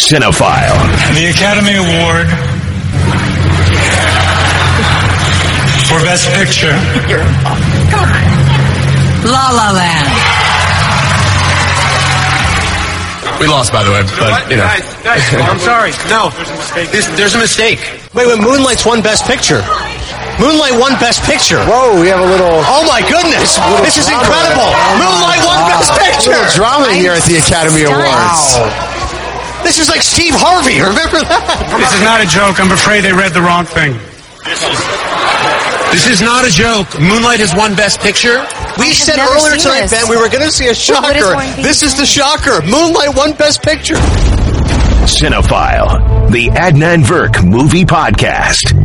Cinephile. And the Academy Award for Best Picture. Come on. La La Land. We lost, by the way, but, you know. Guys, I'm sorry. No, there's a mistake. Wait, Moonlight's won Best Picture. Moonlight won Best Picture. Whoa, we have a little... Oh, my goodness. This is incredible. Moonlight won Best Picture. A little drama here at the Academy Awards. Wow. This is like Steve Harvey. Remember that? This is not a joke. I'm afraid they read the wrong thing. This is not a joke. Moonlight has won Best Picture. We said earlier tonight, Ben, we were going to see a shocker. This is the shocker. Moonlight won Best Picture. Cinephile, the Adnan Virk movie podcast.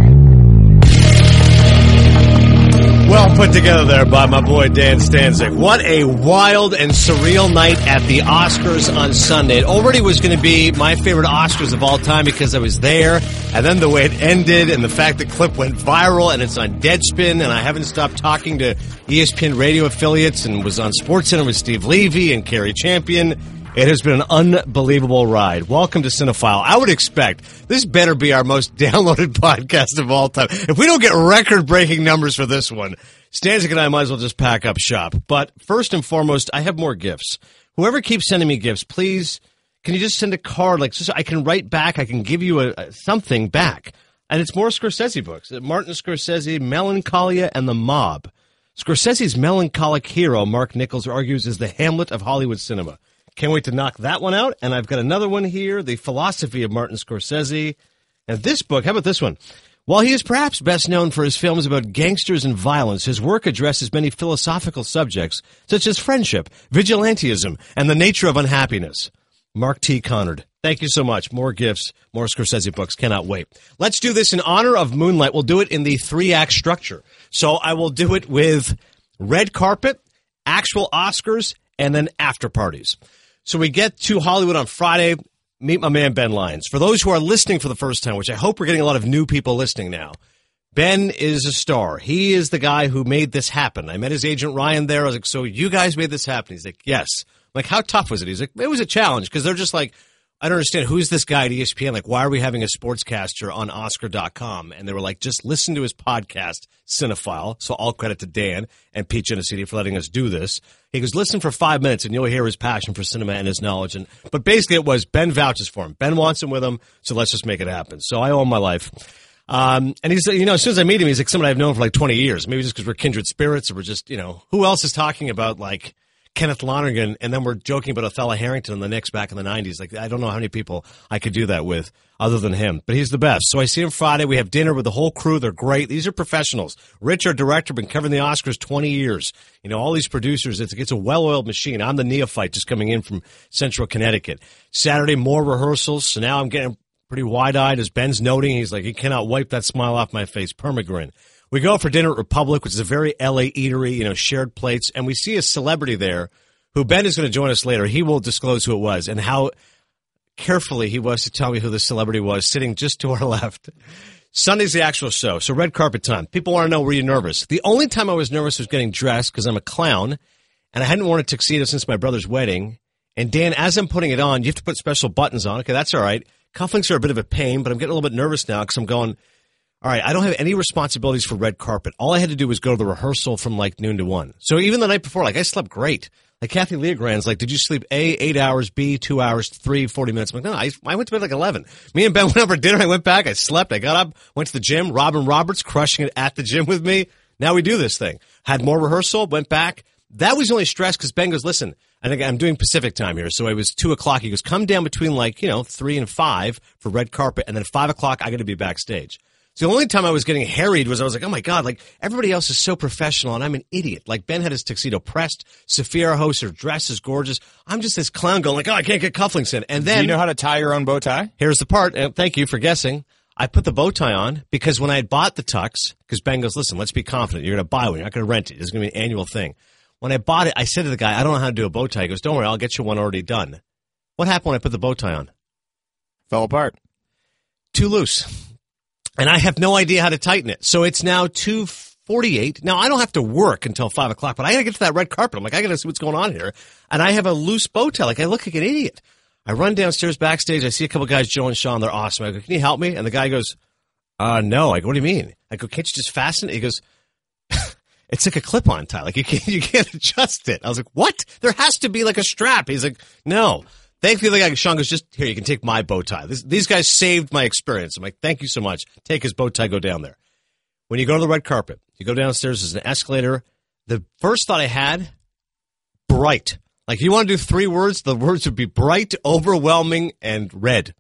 Well put together there by my boy Dan Stanzik. What a wild and surreal night at the Oscars on Sunday. It already was going to be my favorite Oscars of all time because I was there, and then the way it ended and the fact the clip went viral and it's on Deadspin, and I haven't stopped talking to ESPN radio affiliates and was on SportsCenter with Steve Levy and Kerry Champion. It has been an unbelievable ride. Welcome to Cinephile. I would expect this better be our most downloaded podcast of all time. If we don't get record-breaking numbers for this one, Stanzik and I might as well just pack up shop. But first and foremost, I have more gifts. Whoever keeps sending me gifts, please, can you just send a card? Like, so I can write back. I can give you something back. And it's more Scorsese books. Martin Scorsese, Melancholia, and The Mob. Scorsese's melancholic hero, Mark Nichols, argues, is the Hamlet of Hollywood cinema. Can't wait to knock that one out. And I've got another one here, The Philosophy of Martin Scorsese. And this book, how about this one? While he is perhaps best known for his films about gangsters and violence, his work addresses many philosophical subjects, such as friendship, vigilantism, and the nature of unhappiness. Mark T. Conard. Thank you so much. More gifts, more Scorsese books. Cannot wait. Let's do this in honor of Moonlight. We'll do it in the 3-act structure. So I will do it with red carpet, actual Oscars, and then after parties. So we get to Hollywood on Friday, meet my man Ben Lyons. For those who are listening for the first time, which I hope we're getting a lot of new people listening now, Ben is a star. He is the guy who made this happen. I met his agent Ryan there. I was like, so you guys made this happen? He's like, yes. I'm like, how tough was it? He's like, it was a challenge because they're just like, I don't understand. Who's this guy at ESPN? Like, why are we having a sportscaster on Oscar.com? And they were like, just listen to his podcast, Cinephile. So all credit to Dan and Pete Genesidi for letting us do this. He goes, listen for 5 minutes and you'll hear his passion for cinema and his knowledge. But basically it was Ben vouches for him. Ben wants him with him, so let's just make it happen. So I owe him my life. And he's, you know, as soon as I meet him, he's like someone I've known for like 20 years. Maybe just because we're kindred spirits or we're just, you know, who else is talking about like Kenneth Lonergan, and then we're joking about Othello Harrington and the Knicks back in the 90s. Like, I don't know how many people I could do that with other than him. But he's the best. So I see him Friday. We have dinner with the whole crew. They're great. These are professionals. Rich, our director, been covering the Oscars 20 years. You know, all these producers, it's a well-oiled machine. I'm the neophyte just coming in from Central Connecticut. Saturday, more rehearsals. So now I'm getting pretty wide-eyed, as Ben's noting. He's like, he cannot wipe that smile off my face. Permagrin. We go for dinner at Republic, which is a very L.A. eatery, you know, shared plates. And we see a celebrity there who Ben is going to join us later. He will disclose who it was and how carefully he was to tell me who the celebrity was, sitting just to our left. Sunday's the actual show, so red carpet time. People want to know, were you nervous? The only time I was nervous was getting dressed because I'm a clown, and I hadn't worn a tuxedo since my brother's wedding. And, Dan, as I'm putting it on, you have to put special buttons on. Okay, that's all right. Cufflinks are a bit of a pain, but I'm getting a little bit nervous now because I'm going, all right, I don't have any responsibilities for red carpet. All I had to do was go to the rehearsal from like noon to 1. So even the night before, like, I slept great. Like, Kathy Leogrand's like, did you sleep A, 8 hours, B, 2 hours, 3, 40 minutes? I'm like, no, I went to bed like 11. Me and Ben went out for dinner. I went back. I slept. I got up, went to the gym. Robin Roberts crushing it at the gym with me. Now we do this thing. Had more rehearsal, went back. That was only stress because Ben goes, listen, I think I'm doing Pacific time here. So it was 2 o'clock. He goes, come down between 3 and 5 for red carpet. And then 5 o'clock, I got to be backstage. So the only time I was getting harried was I was like, oh, my God, like, everybody else is so professional, and I'm an idiot. Like, Ben had his tuxedo pressed. Sophia, our host, her dress is gorgeous. I'm just this clown going like, oh, I can't get cufflinks in. And then, do you know how to tie your own bow tie? Here's the part, and thank you for guessing. I put the bow tie on because when I had bought the tux, because Ben goes, listen, let's be confident. You're going to buy one. You're not going to rent it. It's going to be an annual thing. When I bought it, I said to the guy, I don't know how to do a bow tie. He goes, don't worry, I'll get you one already done. What happened when I put the bow tie on? Fell apart. Too loose. And I have no idea how to tighten it. So it's now 2:48. Now, I don't have to work until 5 o'clock, but I got to get to that red carpet. I'm like, I got to see what's going on here. And I have a loose bow tie. Like, I look like an idiot. I run downstairs backstage. I see a couple guys, Joe and Sean. They're awesome. I go, can you help me? And the guy goes, no. I go, what do you mean? I go, can't you just fasten it? He goes, it's like a clip-on tie. Like you can't adjust it. I was like, what? There has to be like a strap. He's like, no. Thankfully, the guy, Sean goes, just here, you can take my bow tie. These guys saved my experience. I'm like, thank you so much. Take his bow tie, go down there. When you go to the red carpet, you go downstairs, there's an escalator. The first thought I had, bright. Like, you want to do 3 words, the words would be bright, overwhelming, and red.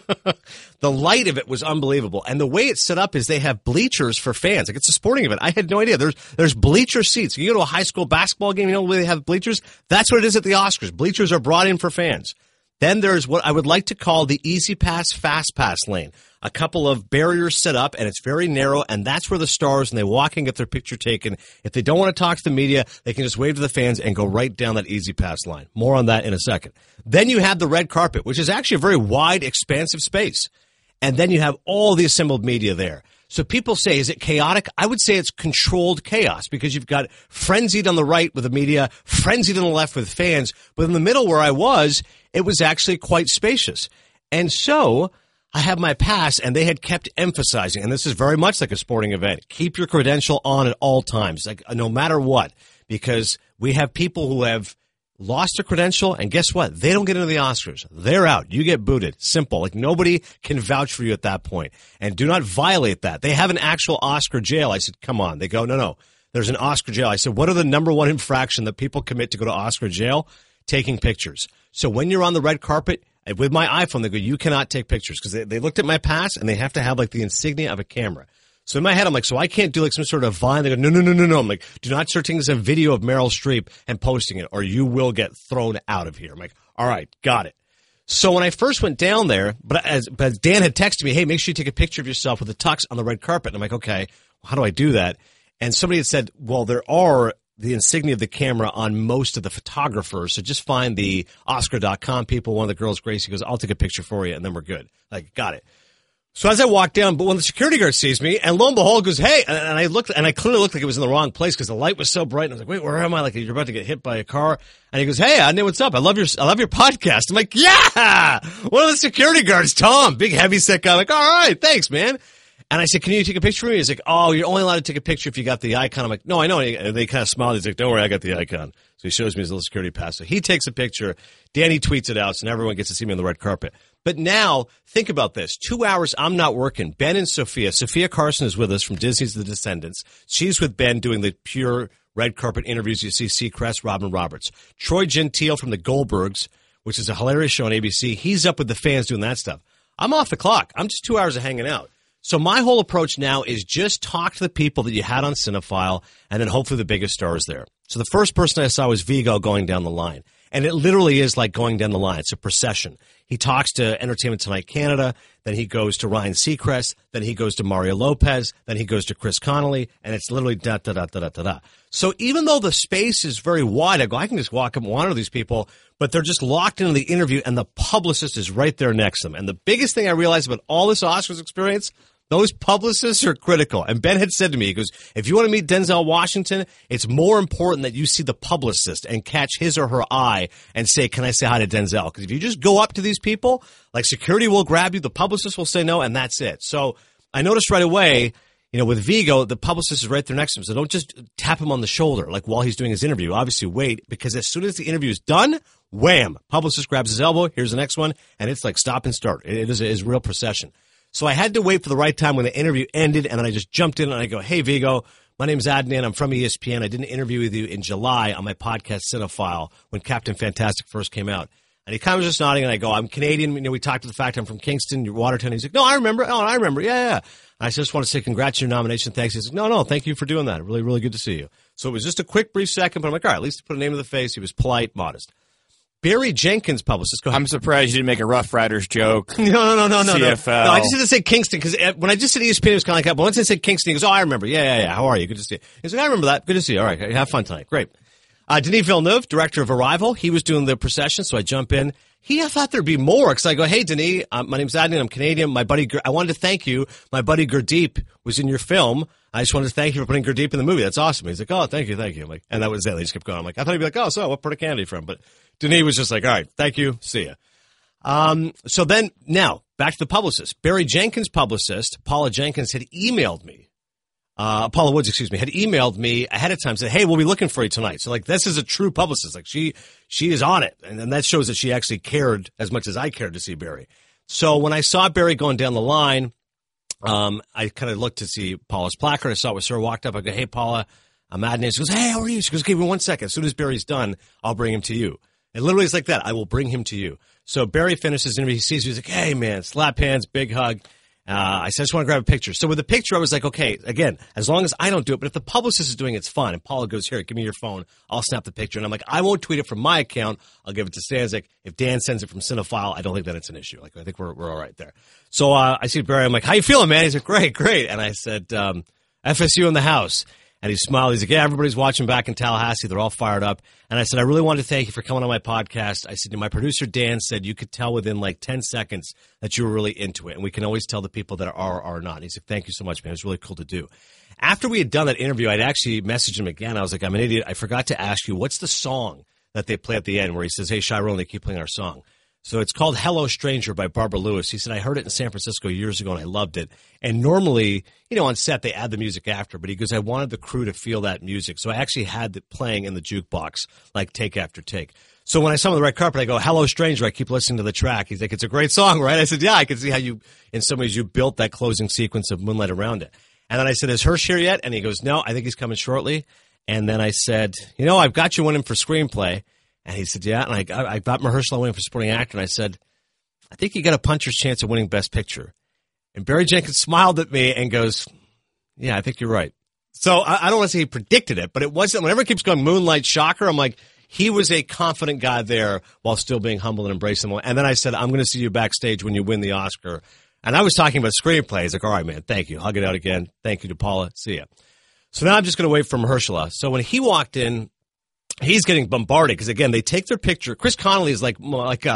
The light of it was unbelievable. And the way it's set up is they have bleachers for fans. Like, it's a sporting event. I had no idea. There's bleacher seats. You go to a high school basketball game, you know where they have bleachers? That's what it is at the Oscars. Bleachers are brought in for fans. Then there's what I would like to call the Easy Pass, Fast Pass lane. A couple of barriers set up, and it's very narrow, and that's where the stars, when they walk and get their picture taken, if they don't want to talk to the media, they can just wave to the fans and go right down that Easy Pass line. More on that in a second. Then you have the red carpet, which is actually a very wide, expansive space. And then you have all the assembled media there. So people say, is it chaotic? I would say it's controlled chaos because you've got frenzied on the right with the media, frenzied on the left with fans. But in the middle where I was, it was actually quite spacious. And so I have my pass, and they had kept emphasizing, and this is very much like a sporting event, keep your credential on at all times, like no matter what, because we have people who have lost their credential, and guess what? They don't get into the Oscars. They're out. You get booted. Simple. Like, nobody can vouch for you at that point. And do not violate that. They have an actual Oscar jail. I said, come on. They go, no. There's an Oscar jail. I said, what are the number one infraction that people commit to go to Oscar jail? Taking pictures. So when you're on the red carpet, with my iPhone, they go, you cannot take pictures, because they looked at my pass, and they have to have, like, the insignia of a camera. So in my head, I'm like, so I can't do like some sort of Vine. They go, no. I'm like, do not start taking some video of Meryl Streep and posting it, or you will get thrown out of here. I'm like, all right, got it. So when I first went down there, but as Dan had texted me, hey, make sure you take a picture of yourself with a tux on the red carpet. And I'm like, okay, well, how do I do that? And somebody had said, well, there are the insignia of the camera on most of the photographers. So just find the Oscar.com people. One of the girls, Gracie, goes, I'll take a picture for you, and then we're good. Like, got it. So as I walk down, but when the security guard sees me, and lo and behold goes, hey, and I looked, and I clearly looked like it was in the wrong place because the light was so bright, and I was like, wait, where am I? Like, you're about to get hit by a car. And he goes, hey, Adnan, what's up? I love your podcast. I'm like, yeah! One of the security guards, Tom, big heavyset guy, like, all right, thanks, man. And I said, can you take a picture of me? He's like, oh, you're only allowed to take a picture if you got the icon. I'm like, no, I know. And they kind of smiled. He's like, don't worry, I got the icon. So he shows me his little security pass. So he takes a picture. Danny tweets it out, so now everyone gets to see me on the red carpet. But now, think about this. 2 hours, I'm not working. Ben and Sophia. Sophia Carson is with us from Disney's The Descendants. She's with Ben doing the pure red carpet interviews. You see Seacrest, Robin Roberts. Troy Gentile from The Goldbergs, which is a hilarious show on ABC. He's up with the fans doing that stuff. I'm off the clock. I'm just 2 hours of hanging out. So my whole approach now is just talk to the people that you had on Cinephile, and then hopefully the biggest stars there. So the first person I saw was Viggo going down the line. And it literally is like going down the line. It's a procession. He talks to Entertainment Tonight Canada, then he goes to Ryan Seacrest, then he goes to Mario Lopez, then he goes to Chris Connolly, and it's literally da-da-da-da-da-da. So even though the space is very wide, I go, I can just walk up and wander these people, but they're just locked into the interview, and the publicist is right there next to them. And the biggest thing I realized about all this Oscars experience, those publicists are critical. And Ben had said to me, he goes, if you want to meet Denzel Washington, it's more important that you see the publicist and catch his or her eye and say, can I say hi to Denzel? Because if you just go up to these people, like security will grab you, the publicist will say no, and that's it. So I noticed right away, you know, with Viggo, the publicist is right there next to him. So don't just tap him on the shoulder like while he's doing his interview. Obviously wait, because as soon as the interview is done, wham, publicist grabs his elbow, here's the next one, and it's like stop and start. It is a real procession. So I had to wait for the right time when the interview ended, and then I just jumped in and I go, hey, Viggo, my name's Adnan. I'm from ESPN. I did an interview with you in July on my podcast Cinephile when Captain Fantastic first came out. And he kind of was just nodding, and I go, I'm Canadian. You know, we talked to the fact I'm from Kingston, Watertown. He's like, no, I remember. Oh, I remember. Yeah. I just want to say congrats on your nomination. Thanks. He's like, no, thank you for doing that. Really, really good to see you. So it was just a quick, brief second, but I'm like, all right, at least put a name to the face. He was polite, modest. Barry Jenkins, publicist. Go ahead. I'm surprised you didn't make a Rough Riders joke. No. CFL. No, I just had to say Kingston because when I just said ESPN, it was kind of like that. But once I said Kingston, he goes, oh, I remember. Yeah. How are you? Good to see you. He's like, I remember that. Good to see you. All right. Have fun tonight. Great. Denis Villeneuve, director of Arrival. He was doing the procession, so I jump in. I thought there'd be more because I go, hey, Denis, my name's Adnan. I'm Canadian. My buddy, I wanted to thank you. My buddy Gurdeep was in your film. I just wanted to thank you for putting Gurdeep in the movie. That's awesome. He's like, oh, thank you. I'm like, and that was it. They just kept going. I'm like, I thought he'd be like, oh, so what part of Canada are you from? But Denis was just like, all right, thank you. See ya. So then, now, back to the publicist. Barry Jenkins' publicist, Paula Jenkins, had emailed me. Paula Woods, had emailed me ahead of time, said, hey, we'll be looking for you tonight. So, like, this is a true publicist. Like, she is on it. And that shows that she actually cared as much as I cared to see Barry. So when I saw Barry going down the line, I kind of looked to see Paula's placard. I saw it was her, walked up. I go, hey, Paula, I'm Adnan. She goes, hey, how are you? She goes, give me 1 second. As soon as Barry's done, I'll bring him to you. It literally is like that. I will bring him to you. So Barry finishes his interview. He sees me. He's like, hey, man, slap hands, big hug. I said, I just want to grab a picture. So with the picture, I was like, okay, again, as long as I don't do it, but if the publicist is doing it, it's fine. And Paula goes, here, give me your phone. I'll snap the picture. And I'm like, I won't tweet it from my account. I'll give it to Stanzik. If Dan sends it from Cinephile, I don't think that it's an issue. Like, I think we're all right there. So I see Barry. I'm like, how you feeling, man? He's like, great. And I said, FSU in the house. And he smiled. He's like, yeah, everybody's watching back in Tallahassee. They're all fired up. And I said, I really wanted to thank you for coming on my podcast. I said, my producer, Dan, said you could tell within like 10 seconds that you were really into it. And we can always tell the people that are or are not. And he said, thank you so much, man. It was really cool to do. After we had done that interview, I'd actually messaged him again. I was like, I'm an idiot. I forgot to ask you, what's the song that they play at the end where he says, hey, Chiron, they keep playing our song. So it's called Hello Stranger by Barbara Lewis. He said, I heard it in San Francisco years ago and I loved it. And normally, on set they add the music after, but he goes, I wanted the crew to feel that music. So I actually had it playing in the jukebox, like take after take. So when I saw him on the red carpet, I go, Hello Stranger. I keep listening to the track. He's like, it's a great song, right? I said, yeah, I can see how you, in some ways, you built that closing sequence of Moonlight around it. And then I said, is Hirsch here yet? And he goes, no, I think he's coming shortly. And then I said, I've got you one in for screenplay. And he said, yeah. And I got Mahershala winning for supporting actor. And I said, I think you got a puncher's chance of winning Best Picture. And Barry Jenkins smiled at me and goes, yeah, I think you're right. So I don't want to say he predicted it, but it wasn't. Whenever it keeps going Moonlight, shocker, I'm like, he was a confident guy there while still being humble and embracing them. And then I said, I'm going to see you backstage when you win the Oscar. And I was talking about screenplay. He's like, all right, man, thank you. Hug it out again. Thank you to Paula. See ya. So now I'm just going to wait for Mahershala. So when he walked in, he's getting bombarded because, again, they take their picture. Chris Connolly is like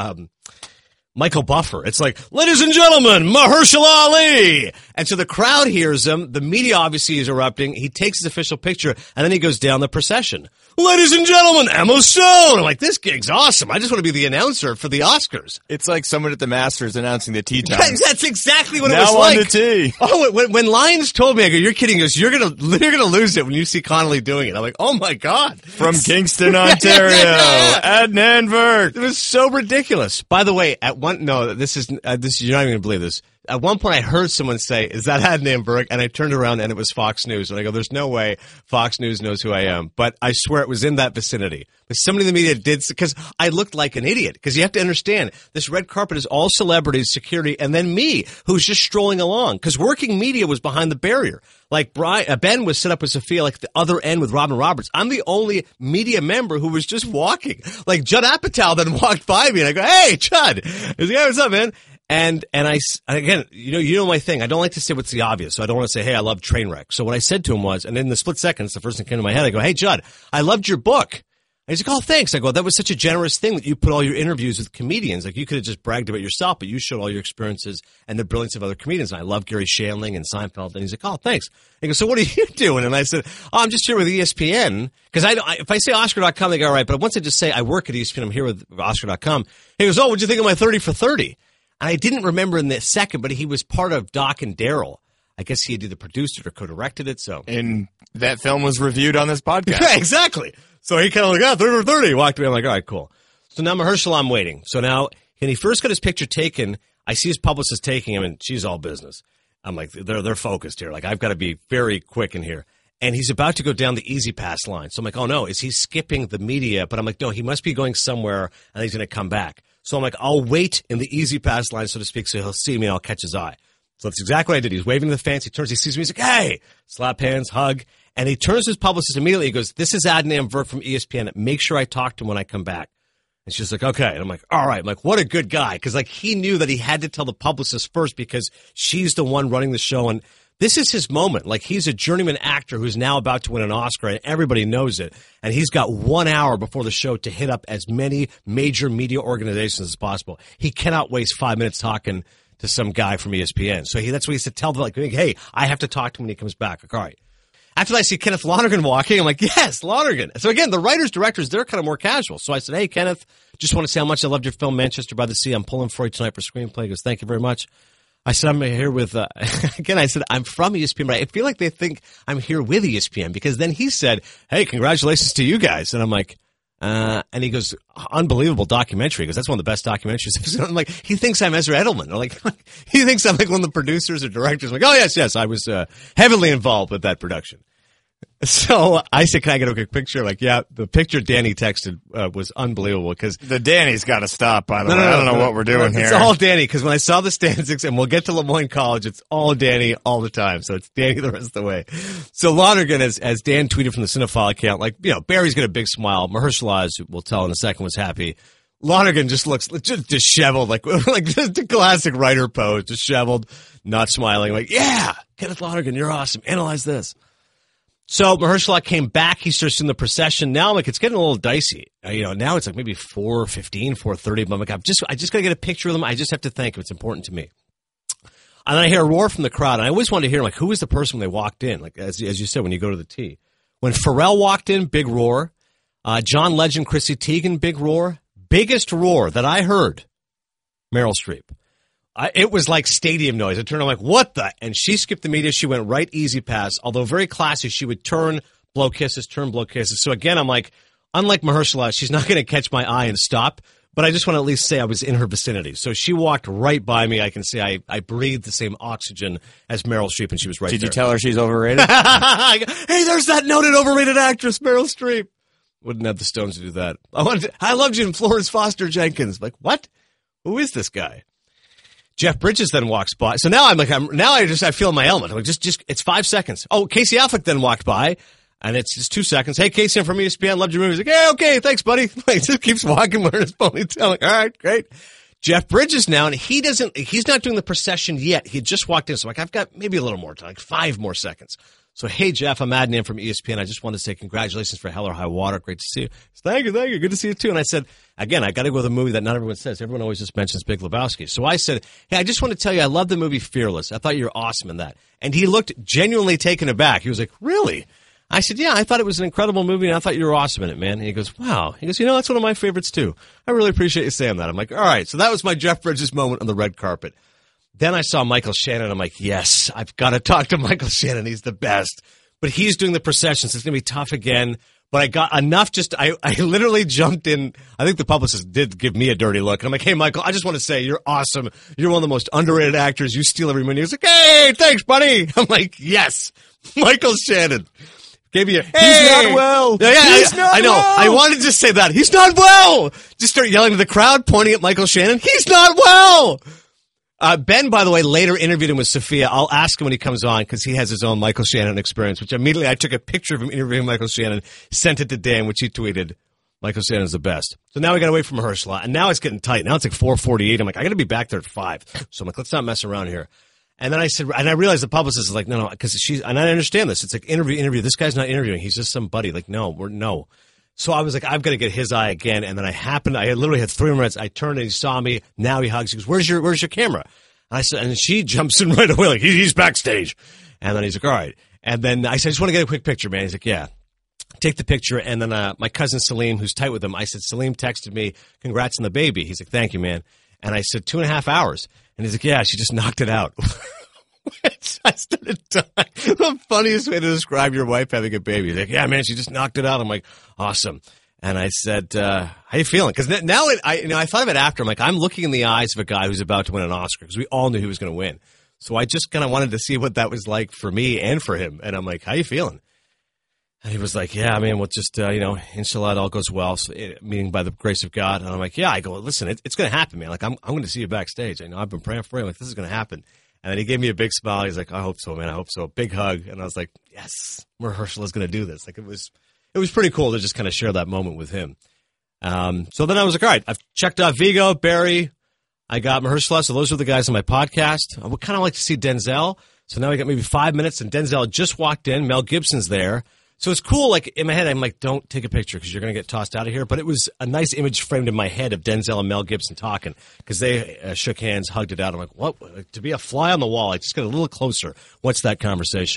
Michael Buffer. It's like, ladies and gentlemen, Mahershala Ali. And so the crowd hears him. The media obviously is erupting. He takes his official picture, and then he goes down the procession. Ladies and gentlemen, Emma Stone. I'm like, this gig's awesome. I just want to be the announcer for the Oscars. It's like someone at the Masters announcing the tea time. That's exactly what now it was like. On the tea. Oh, when Lyons told me, I go, you're kidding. He goes, you're gonna lose it when you see Connolly doing it. I'm like, oh my God. From Kingston, Ontario, Adnan Virk. It was so ridiculous. By the way, this is you're not even going to believe this. At one point, I heard someone say, is that Adnan Virk? And I turned around, and it was Fox News. And I go, there's no way Fox News knows who I am. But I swear it was in that vicinity. But somebody in the media did, because I looked like an idiot. Because you have to understand, this red carpet is all celebrities, security, and then me, who's just strolling along. Because working media was behind the barrier. Like Ben was set up with Sophia, like the other end with Robin Roberts. I'm the only media member who was just walking. Like Judd Apatow then walked by me, and I go, hey, Judd. He's like, hey, what's up, man? And again, you know my thing. I don't like to say what's the obvious. So I don't want to say, hey, I love Trainwreck. So what I said to him was, and in the split second, it's the first thing that came to my head. I go, hey, Judd, I loved your book. And he's like, oh, thanks. I go, that was such a generous thing that you put all your interviews with comedians. Like, you could have just bragged about yourself, but you showed all your experiences and the brilliance of other comedians. And I love Gary Shandling and Seinfeld. And he's like, oh, thanks. He goes, so what are you doing? And I said, oh, I'm just here with ESPN. Because if I say Oscar.com, they go, all right. But once I just say I work at ESPN, I'm here with Oscar.com. He goes, oh, what'd you think of my 30 for 30? And I didn't remember in the second, but he was part of Doc and Daryl. I guess he had either produced it or co-directed it. So, and that film was reviewed on this podcast. Yeah, exactly. So he kind of like, 30 for 30. Walked away. I'm like, all right, cool. So now Mahershala, I'm waiting. So now, when he first got his picture taken, I see his publicist taking him, and she's all business. I'm like, they're focused here. Like, I've got to be very quick in here. And he's about to go down the Easy Pass line. So I'm like, oh no, is he skipping the media? But I'm like, no, he must be going somewhere, and he's going to come back. So I'm like, I'll wait in the Easy Pass line, so to speak, so he'll see me and I'll catch his eye. So that's exactly what I did. He's waving to the fans. He turns, he sees me. He's like, hey, slap hands, hug. And he turns to his publicist immediately. He goes, this is Adnan Virk from ESPN. Make sure I talk to him when I come back. And she's like, okay. And I'm like, all right. I'm like, what a good guy. Because like he knew that he had to tell the publicist first because she's the one running the show. And this is his moment. Like, he's a journeyman actor who's now about to win an Oscar, and everybody knows it. And he's got 1 hour before the show to hit up as many major media organizations as possible. He cannot waste 5 minutes talking to some guy from ESPN. So that's what he said. Tell them, like, hey, I have to talk to him when he comes back. Like, all right. after I see Kenneth Lonergan walking, I'm like, yes, Lonergan. So again, the writers, directors, they're kind of more casual. So I said, hey, Kenneth, just want to say how much I loved your film, Manchester by the Sea. I'm pulling for you tonight for screenplay. He goes, thank you very much. I said, I'm here with, again, I said, I'm from ESPN, but I feel like they think I'm here with ESPN because then he said, hey, congratulations to you guys. And I'm like, and he goes, unbelievable documentary. He goes, that's one of the best documentaries. I'm like, he thinks I'm Ezra Edelman. Or like, he thinks I'm like one of the producers or directors. I'm like, oh, yes, I was heavily involved with that production. So I said, can I get a quick picture? Like, yeah, the picture Danny texted was unbelievable because The Danny's got to stop, by the way. I don't know what we're doing here. It's all Danny because when I saw the Stanzics, and we'll get to Lemoyne College, it's all Danny all the time. So it's Danny the rest of the way. So Lonergan, as Dan tweeted from the Cinephile account, like, you know, Barry's got a big smile. Mahershala, as we'll tell in a second, was happy. Lonergan just looks just disheveled, like just a classic writer pose, disheveled, not smiling. Like, yeah, Kenneth Lonergan, you're awesome. Analyze this. So Mahershala came back. He starts doing the procession. Now I'm like, it's getting a little dicey. Now it's like maybe 4:15, 4:30. But I'm like, I just got to get a picture of them. I just have to thank him. It's important to me. And then I hear a roar from the crowd. And I always wanted to hear, like, who was the person when they walked in? Like, as you said, when you go to the T. When Pharrell walked in, big roar. John Legend, Chrissy Teigen, big roar. Biggest roar that I heard, Meryl Streep. It was like stadium noise. I turned on like, what the? And she skipped the media. She went right easy pass. Although very classy, she would turn, blow kisses, turn, blow kisses. So again, I'm like, unlike Mahershala, she's not going to catch my eye and stop. But I just want to at least say I was in her vicinity. So she walked right by me. I can say I breathed the same oxygen as Meryl Streep, and she was right there. Did you tell her she's overrated? Hey, there's that noted overrated actress, Meryl Streep. Wouldn't have the stones to do that. I loved you in Florence Foster Jenkins. Like, what? Who is this guy? Jeff Bridges then walks by. So now I feel in my element. I'm like, just it's 5 seconds. Oh, Casey Affleck then walked by, and it's just 2 seconds. Hey, Casey, I'm from ESPN. Loved your movie. He's like, yeah, okay, thanks, buddy. Like, just keeps walking wearing his ponytail. Like, all right, great. Jeff Bridges now, and he's not doing the procession yet. He just walked in. So like, I've got maybe a little more time, like 5 more seconds. So, hey, Jeff, I'm Adnan from ESPN. I just wanted to say congratulations for Hell or High Water. Great to see you. Thank you. Good to see you, too. And I said, again, I got to go with a movie that not everyone says. Everyone always just mentions Big Lebowski. So I said, hey, I just want to tell you I love the movie Fearless. I thought you were awesome in that. And he looked genuinely taken aback. He was like, really? I said, yeah, I thought it was an incredible movie, and I thought you were awesome in it, man. And he goes, wow. He goes, that's one of my favorites, too. I really appreciate you saying that. I'm like, all right. So that was my Jeff Bridges moment on the red carpet. Then I saw Michael Shannon. I'm like, yes, I've got to talk to Michael Shannon. He's the best. But he's doing the processions. It's going to be tough again. But I got enough I literally jumped in. I think the publicist did give me a dirty look. And I'm like, hey, Michael, I just want to say you're awesome. You're one of the most underrated actors. You steal every minute. He's like, hey, thanks, buddy. I'm like, yes, Michael Shannon. Gave me a, hey. He's not well. Yeah, He's not I know. well. I wanted to say that. He's not well. Just start yelling to the crowd, pointing at Michael Shannon. He's not well. Ben, by the way, later interviewed him with Sophia. I'll ask him when he comes on because he has his own Michael Shannon experience, which immediately I took a picture of him interviewing Michael Shannon, sent it to Dan, which he tweeted, Michael Shannon's the best. So now we got to wait for Mahershala, and now it's getting tight. Now it's like 4:48. I'm like, I got to be back there at 5. So I'm like, let's not mess around here. And then I said, and I realized the publicist is like, no, because and I understand this. It's like interview. This guy's not interviewing. He's just some buddy. Like, no. So I was like, I've got to get his eye again. And then I literally had 3 minutes. I turned and he saw me. Now he hugs. He goes, where's your camera? I said, and she jumps in right away, like, he's backstage. And then he's like, all right. And then I said, I just want to get a quick picture, man. He's like, yeah. Take the picture. And then my cousin Salim, who's tight with him, I said, Salim texted me, congrats on the baby. He's like, thank you, man. And I said, 2.5 hours. And he's like, yeah, she just knocked it out. I started dying. The funniest way to describe your wife having a baby. He's like, yeah, man, she just knocked it out. I'm like, awesome. And I said, how you feeling? Because now I thought of it after. I'm like, I'm looking in the eyes of a guy who's about to win an Oscar because we all knew he was going to win. So I just kind of wanted to see what that was like for me and for him. And I'm like, how you feeling? And he was like, yeah, man, we'll just, inshallah, it all goes well, so, meaning by the grace of God. And I'm like, yeah. I go, listen, it's going to happen, man. Like, I'm going to see you backstage. I know I've been praying for you. Like, this is going to happen. And then he gave me a big smile. He's like, I hope so, man. I hope so. Big hug. And I was like, yes, Mahershala is going to do this. Like, it was pretty cool to just kind of share that moment with him. So then I was like, all right, I've checked out Vigo, Barry. I got Mahershala. So those are the guys on my podcast. I would kind of like to see Denzel. So now we got maybe 5 minutes, and Denzel just walked in. Mel Gibson's there. So it's cool. Like, in my head, I'm like, don't take a picture because you're going to get tossed out of here. But it was a nice image framed in my head of Denzel and Mel Gibson talking because they shook hands, hugged it out. I'm like, what? To be a fly on the wall, I just got a little closer. What's that conversation?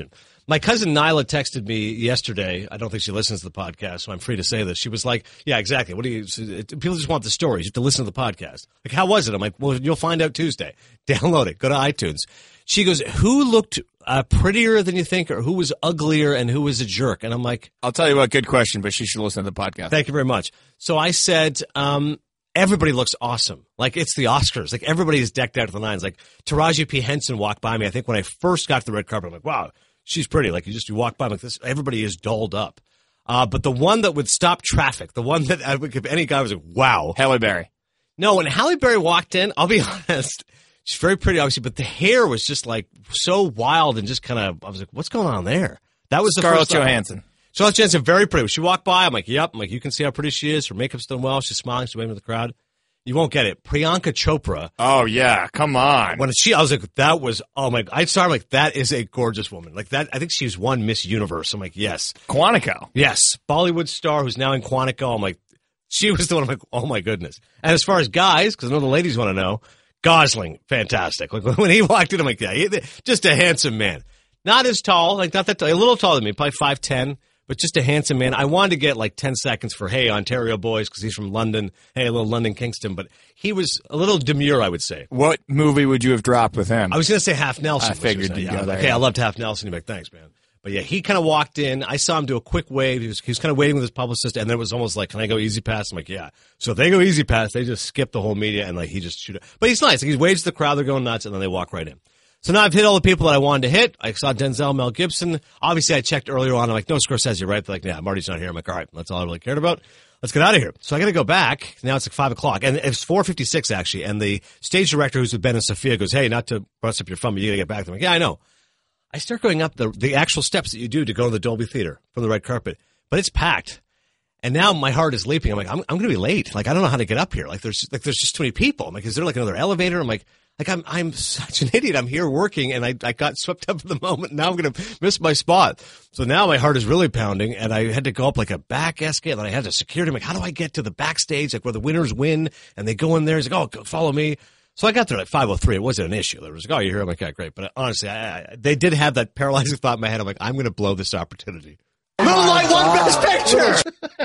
My cousin Nyla texted me yesterday. I don't think she listens to the podcast, so I'm free to say this. She was like, yeah, exactly. People just want the stories. You have to listen to the podcast. Like, how was it? I'm like, well, you'll find out Tuesday. Download it. Go to iTunes. She goes, who looked prettier than you think, or who was uglier and who was a jerk? And I'm like, I'll tell you what, good question, but she should listen to the podcast. Thank you very much. So I said, everybody looks awesome. Like, it's the Oscars. Like, everybody is decked out to the nines. Like, Taraji P. Henson walked by me. I think when I first got to the red carpet, I'm like, wow, she's pretty. Like, you walk by like this. Everybody is dolled up. But the one that would stop traffic, the one that I would give any guy was like, wow. Halle Berry. No, when Halle Berry walked in, I'll be honest, she's very pretty, obviously, but the hair was just like so wild and just kind of, I was like, what's going on there? That was the Scarlett first time. Johansson. Scarlett Johansson, very pretty. When she walked by, I'm like, yep. I'm like, you can see how pretty she is. Her makeup's done well. She's smiling. She's waving to the crowd. You won't get it. Priyanka Chopra. Oh, yeah. Come on. When I was like, that was, oh my, I started like, that is a gorgeous woman. Like that, I think she's won Miss Universe. I'm like, yes. Quantico. Yes. Bollywood star who's now in Quantico. I'm like, she was the one. I'm like, oh my goodness. And as far as guys, because I know the ladies want to know, Gosling, fantastic. Like when he walked in, I'm like, yeah, just a handsome man. Not as tall, like not that tall, a little taller than me, probably 5'10", but just a handsome man. I wanted to get like 10 seconds for, hey, Ontario boys, because he's from London. Hey, a little London Kingston, but he was a little demure, I would say. What movie would you have dropped with him? I was going to say Half Nelson. I figured you'd go there. Okay, I loved Half Nelson. You're like, thanks, man. But yeah, he kind of walked in. I saw him do a quick wave. He was kind of waiting with his publicist, and then it was almost like, can I go easy pass? I'm like, yeah. So if they go easy pass, they just skip the whole media, and like he just shoot it. But he's nice. Like, he waves to the crowd. They're going nuts, and then they walk right in. So now I've hit all the people that I wanted to hit. I saw Denzel, Mel Gibson. Obviously, I checked earlier on. I'm like, no, Scorsese, right? They're like, yeah, Marty's not here. I'm like, all right, that's all I really cared about. Let's get out of here. So I got to go back. Now it's like 5 o'clock. And it's 4:56, actually. And the stage director, who's with Ben and Sophia, goes, hey, not to bust up your phone, but you got to get back. I'm like, yeah, I know. I start going up the actual steps that you do to go to the Dolby Theater from the red carpet. But it's packed. And now my heart is leaping. I'm like, I'm going to be late. Like, I don't know how to get up here. Like, there's just too many people. I'm like, is there like another elevator? I'm like, I'm such an idiot. I'm here working, and I got swept up in the moment. Now I'm going to miss my spot. So now my heart is really pounding, and I had to go up like a back escalator. And I had to security. I'm like, how do I get to the backstage, like where the winners win? And they go in there. He's like, oh, follow me. So I got there at 5:03. It wasn't an issue. There was like, oh, you're here. I'm like, yeah, great. But honestly, they did have that paralyzing thought in my head. I'm like, I'm going to blow this opportunity. Moonlight won Best Picture.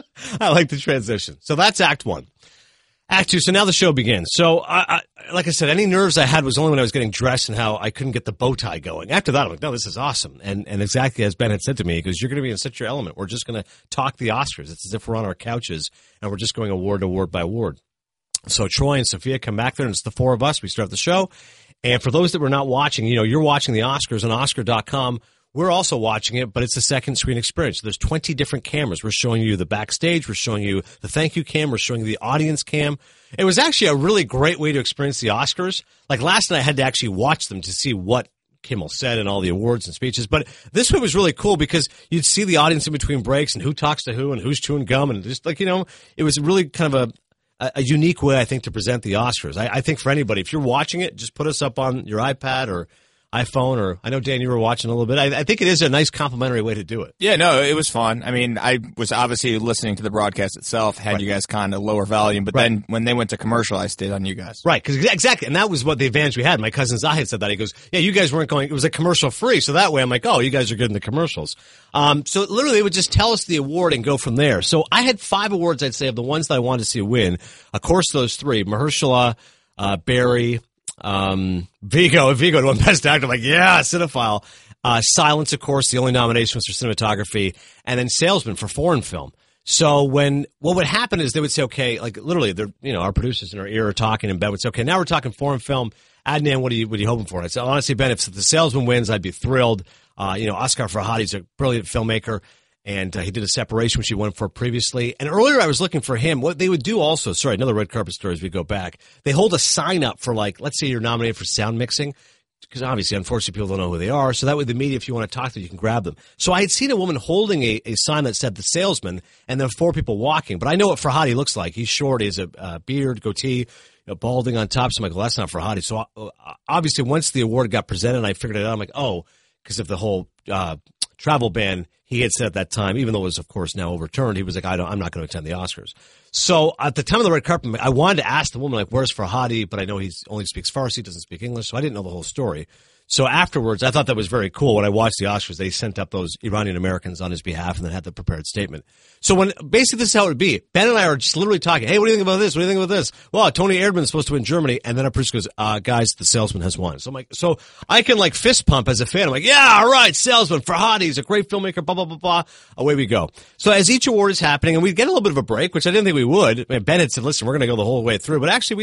I like the transition. So that's Act 1. Act 2, so now the show begins. So, like I said, any nerves I had was only when I was getting dressed and how I couldn't get the bow tie going. After that, I'm like, no, this is awesome. And exactly as Ben had said to me, he goes, you're going to be in such your element. We're just going to talk the Oscars. It's as if we're on our couches, and we're just going award to award by award. So Troy and Sophia come back there, and it's the four of us. We start the show. And for those that were not watching, you're watching the Oscars on Oscar.com. We're also watching it, but it's a second screen experience. So there's 20 different cameras. We're showing you the backstage. We're showing you the thank you cam. We're showing you the audience cam. It was actually a really great way to experience the Oscars. Like last night, I had to actually watch them to see what Kimmel said and all the awards and speeches. But this one was really cool because you'd see the audience in between breaks and who talks to who and who's chewing gum. And just like, it was really kind of a unique way, I think, to present the Oscars. I think for anybody, if you're watching it, just put us up on your iPad or iPhone, or I know, Dan, you were watching a little bit. I think it is a nice complimentary way to do it. Yeah, no, it was fun. I mean, I was obviously listening to the broadcast itself, had right. You guys kind of lower volume, but right. Then when they went to commercial, I stayed on you guys. Right, because exactly, and that was what the advantage we had. My cousin Zahid said that. He goes, yeah, you guys weren't going, it was a commercial free, so that way I'm like, oh, you guys are good in the commercials. So literally, they would just tell us the award and go from there. So I had 5 awards, I'd say, of the ones that I wanted to see win. Of course, those 3, Mahershala, Barry, Vigo won Best Actor. I'm like, yeah, Cinephile. Silence, of course, the only nomination was for cinematography, and then Salesman for foreign film. So what would happen is they would say, okay, like literally, our producers in our ear are talking, and Ben would say, okay, now we're talking foreign film. Adnan, what are you hoping for? And I said, honestly, Ben, if the Salesman wins, I'd be thrilled. Oscar Farhadi's a brilliant filmmaker. And he did a Separation, which he won for previously. And earlier I was looking for him. What they would do also, another red carpet story as we go back. They hold a sign up for, like, let's say you're nominated for sound mixing. Because obviously, unfortunately, people don't know who they are. So that way the media, if you want to talk to them, you can grab them. So I had seen a woman holding a sign that said The Salesman, and then 4 people walking. But I know what Farhadi looks like. He's short. He has a beard, goatee, balding on top. So I'm like, well, that's not Farhadi. So obviously, once the award got presented, I figured it out. I'm like, oh, because of the whole travel ban he had said at that time, even though it was, of course, now overturned, he was like, I'm not going to attend the Oscars. So at the time of the red carpet, I wanted to ask the woman, like, where's Farhadi? But I know he only speaks Farsi, doesn't speak English, so I didn't know the whole story. So afterwards, I thought that was very cool. When I watched the Oscars, they sent up those Iranian Americans on his behalf and then had the prepared statement. So basically this is how it would be. Ben and I are just literally talking. Hey, what do you think about this? What do you think about this? Well, Tony Erdmann is supposed to win Germany. And then our producer goes, guys, the salesman has won. So I'm like, so I can like fist pump as a fan. I'm like, yeah, all right, salesman, Farhadi, he's a great filmmaker, blah, blah, blah, blah. Away we go. So as each award is happening, and we'd get a little bit of a break, which I didn't think we would. I mean, Ben had said, listen, we're going to go the whole way through. But actually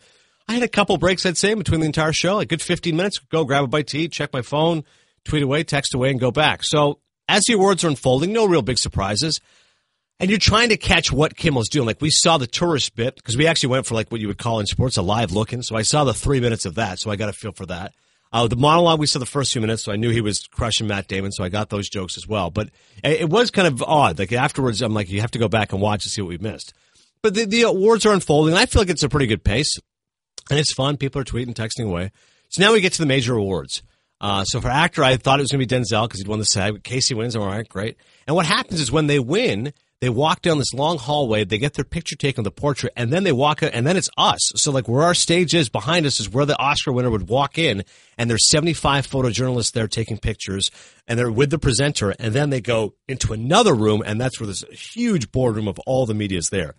I had a couple breaks, I'd say, in between the entire show, like good 15 minutes, go grab a bite to eat, check my phone, tweet away, text away, and go back. So as the awards are unfolding, no real big surprises. And you're trying to catch what Kimmel's doing. Like we saw the tourist bit, because we actually went for like what you would call in sports a live look-in. So I saw the 3 minutes of that, so I got a feel for that. The monologue, we saw the first few minutes, so I knew he was crushing Matt Damon, so I got those jokes as well. But it was kind of odd. Like afterwards, I'm like, you have to go back and watch to see what we missed. But the awards are unfolding, and I feel like it's a pretty good pace. And it's fun. People are tweeting, texting away. So now we get to the major awards. So for actor, I thought it was going to be Denzel because he'd won the SAG. Casey wins. I'm all right, great. And what happens is when they win, they walk down this long hallway. They get their picture taken of the portrait, and then they walk out, and then it's us. So like where our stage is behind us is where the Oscar winner would walk in, and there's 75 photojournalists there taking pictures, and they're with the presenter, and then they go into another room, and that's where this huge boardroom of all the media is there.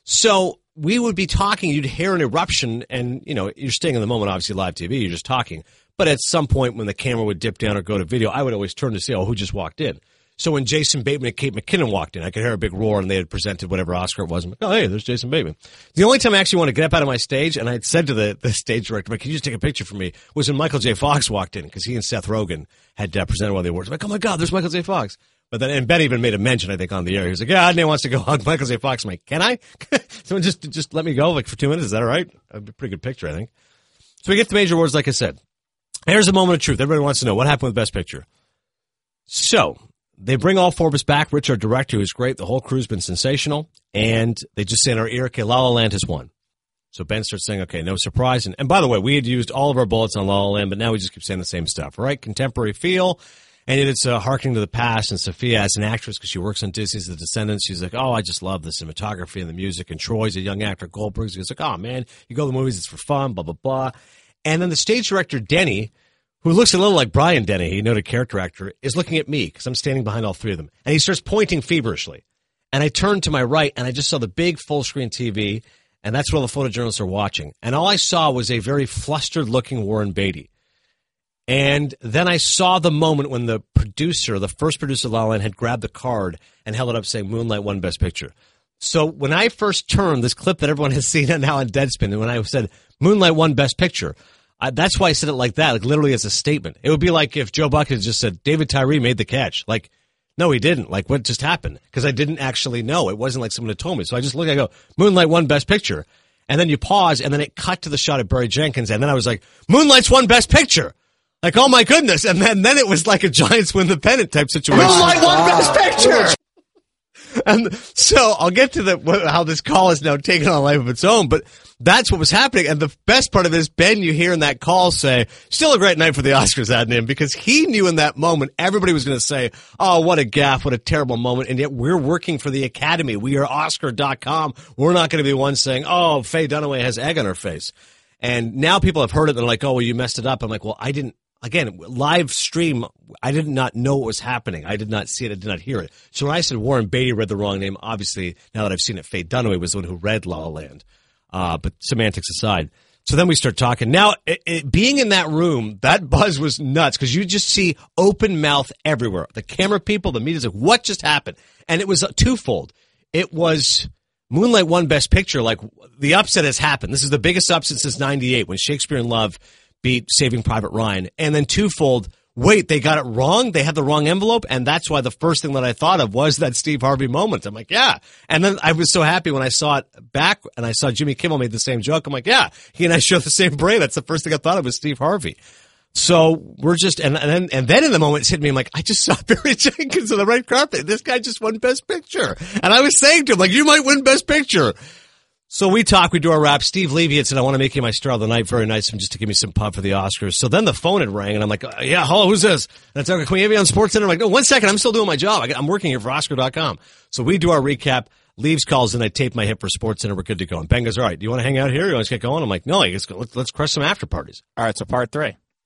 So we would be talking, you'd hear an eruption, and, you know, you're staying in the moment, obviously, live TV, you're just talking. But at some point when the camera would dip down or go to video, I would always turn to see, who just walked in? So when Jason Bateman and Kate McKinnon walked in, I could hear a big roar, and they had presented whatever Oscar it was. I'm like, hey, there's Jason Bateman. The only time I actually want to get up out of my stage, and I had said to the stage director, can you just take a picture for me, was when Michael J. Fox walked in, because he and Seth Rogen had presented one of the awards. I'm like, oh my God, there's Michael J. Fox. But then, and Ben even made a mention, I think, on the air. He was like, yeah, Adnan wants to go hug Michael J. Fox. I'm like, can I? Someone just let me go like for 2 minutes. Is that all right? A pretty good picture, I think. So we get to the major awards, like I said. Here's a moment of truth. Everybody wants to know what happened with Best Picture. So they bring all four of us back. Rich, our director, who's great. The whole crew's been sensational. And they just say in our ear, okay, La La Land has won. So Ben starts saying, okay, no surprise. And by the way, we had used all of our bullets on La La Land, but now we just keep saying the same stuff, right? Contemporary feel. And it's harkening to the past. And Sophia, as an actress, because she works on Disney's The Descendants, she's like, I just love the cinematography and the music. And Troy's a young actor, Goldberg's. He's like, oh, man, you go to the movies, it's for fun, blah, blah, blah. And then the stage director, Denny, who looks a little like Brian Denny, a noted character actor, is looking at me because I'm standing behind all three of them. And he starts pointing feverishly. And I turned to my right, and I just saw the big full-screen TV, and that's where all the photojournalists are watching. And all I saw was a very flustered-looking Warren Beatty. And then I saw the moment when the producer, the first producer of La La Land, had grabbed the card and held it up saying Moonlight won Best Picture. So when I first turned, this clip that everyone has seen now on Deadspin, and when I said Moonlight won Best Picture, that's why I said it like that, like literally as a statement. It would be like if Joe Buck had just said, David Tyree made the catch. Like, no, he didn't. Like, what just happened? Because I didn't actually know. It wasn't like someone had told me. So I just look, I go, Moonlight won Best Picture. And then you pause, and then it cut to the shot of Barry Jenkins, and then I was like, Moonlight's won Best Picture. Like, oh my goodness. And then it was like a Giants win the pennant type situation. Moonlight won Best Picture! And so I'll get to how this call is now taking on a life of its own, but that's what was happening. And the best part of it is Ben, you hear in that call say, still a great night for the Oscars, Adnan, because he knew in that moment everybody was going to say, oh, what a gaffe, what a terrible moment. And yet we're working for the Academy. We are Oscar.com. We're not going to be the ones saying, oh, Faye Dunaway has egg on her face. And now people have heard it. They're like, oh, well, you messed it up. I'm like, well, I didn't. Again, live stream, I did not know what was happening. I did not see it. I did not hear it. So when I said Warren Beatty read the wrong name, obviously, now that I've seen it, Faye Dunaway was the one who read La La Land. But semantics aside. So then we start talking. Now, being in that room, that buzz was nuts because you just see open mouth everywhere. The camera people, the media's like, what just happened? And it was twofold. It was Moonlight won Best Picture. Like, the upset has happened. This is the biggest upset since 98 when Shakespeare in Love beat Saving Private Ryan. And then twofold, wait, they got it wrong? They had the wrong envelope? And that's why the first thing that I thought of was that Steve Harvey moment. I'm like, yeah. And then I was so happy when I saw it back and I saw Jimmy Kimmel made the same joke. I'm like, yeah, he and I share the same brain. That's the first thing I thought of was Steve Harvey. So we're just, and then in the moment it's hit me, I'm like, I just saw Barry Jenkins on the red carpet. This guy just won Best Picture. And I was saying to him, like, you might win Best Picture. So we talk, we do our wrap. Steve Levy had said, I want to make you my star of the night. Very nice of him just to give me some pub for the Oscars. So then the phone had rang, and I'm like, yeah, hello, who's this? And it's like, can we have you on SportsCenter? I'm like, no, 1 second, I'm still doing my job. I'm working here for Oscar.com. So we do our recap. Leaves calls, and I tape my hip for SportsCenter. We're good to go. And Ben goes, all right, do you want to hang out here? You want to get going? I'm like, no, let's crush some after parties. All right, so part 3.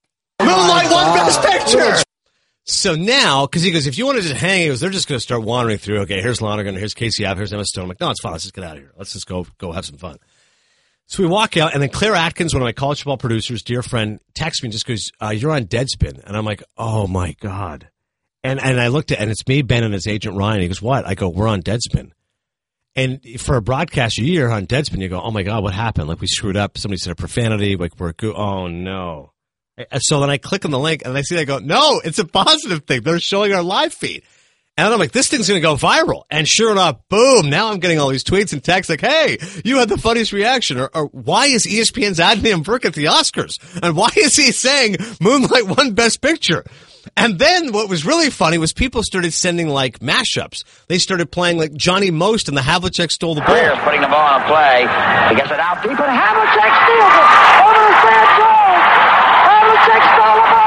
Moonlight won Best Picture. So now, because he goes, if you want to just hang, he goes, they're just going to start wandering through. Okay, here's Lonergan, here's Casey Affleck, here's Emma Stone. I'm like, no, it's fine. Let's just get out of here. Let's just go have some fun. So we walk out, and then Claire Atkins, one of my college football producers, dear friend, texts me and just goes, you're on Deadspin. And I'm like, oh, my God. And I looked at, and it's me, Ben, and his agent, Ryan. He goes, what? I go, we're on Deadspin. And for a broadcast year on Deadspin, you go, oh, my God, what happened? Like, we screwed up. Somebody said a profanity. Like, oh, no. So then I click on the link, and I see, I go, no, it's a positive thing. They're showing our live feed. And I'm like, this thing's going to go viral. And sure enough, boom, now I'm getting all these tweets and texts like, hey, you had the funniest reaction. Or why is ESPN's Adnan Burke at the Oscars? And why is he saying Moonlight won Best Picture? And then what was really funny was people started sending like mashups. They started playing like Johnny Most and the Havlicek Stole the Ball. Here's putting the ball in play. He gets it out deep, and Havlicek steals it over the sand goal. Havlicek stole the ball.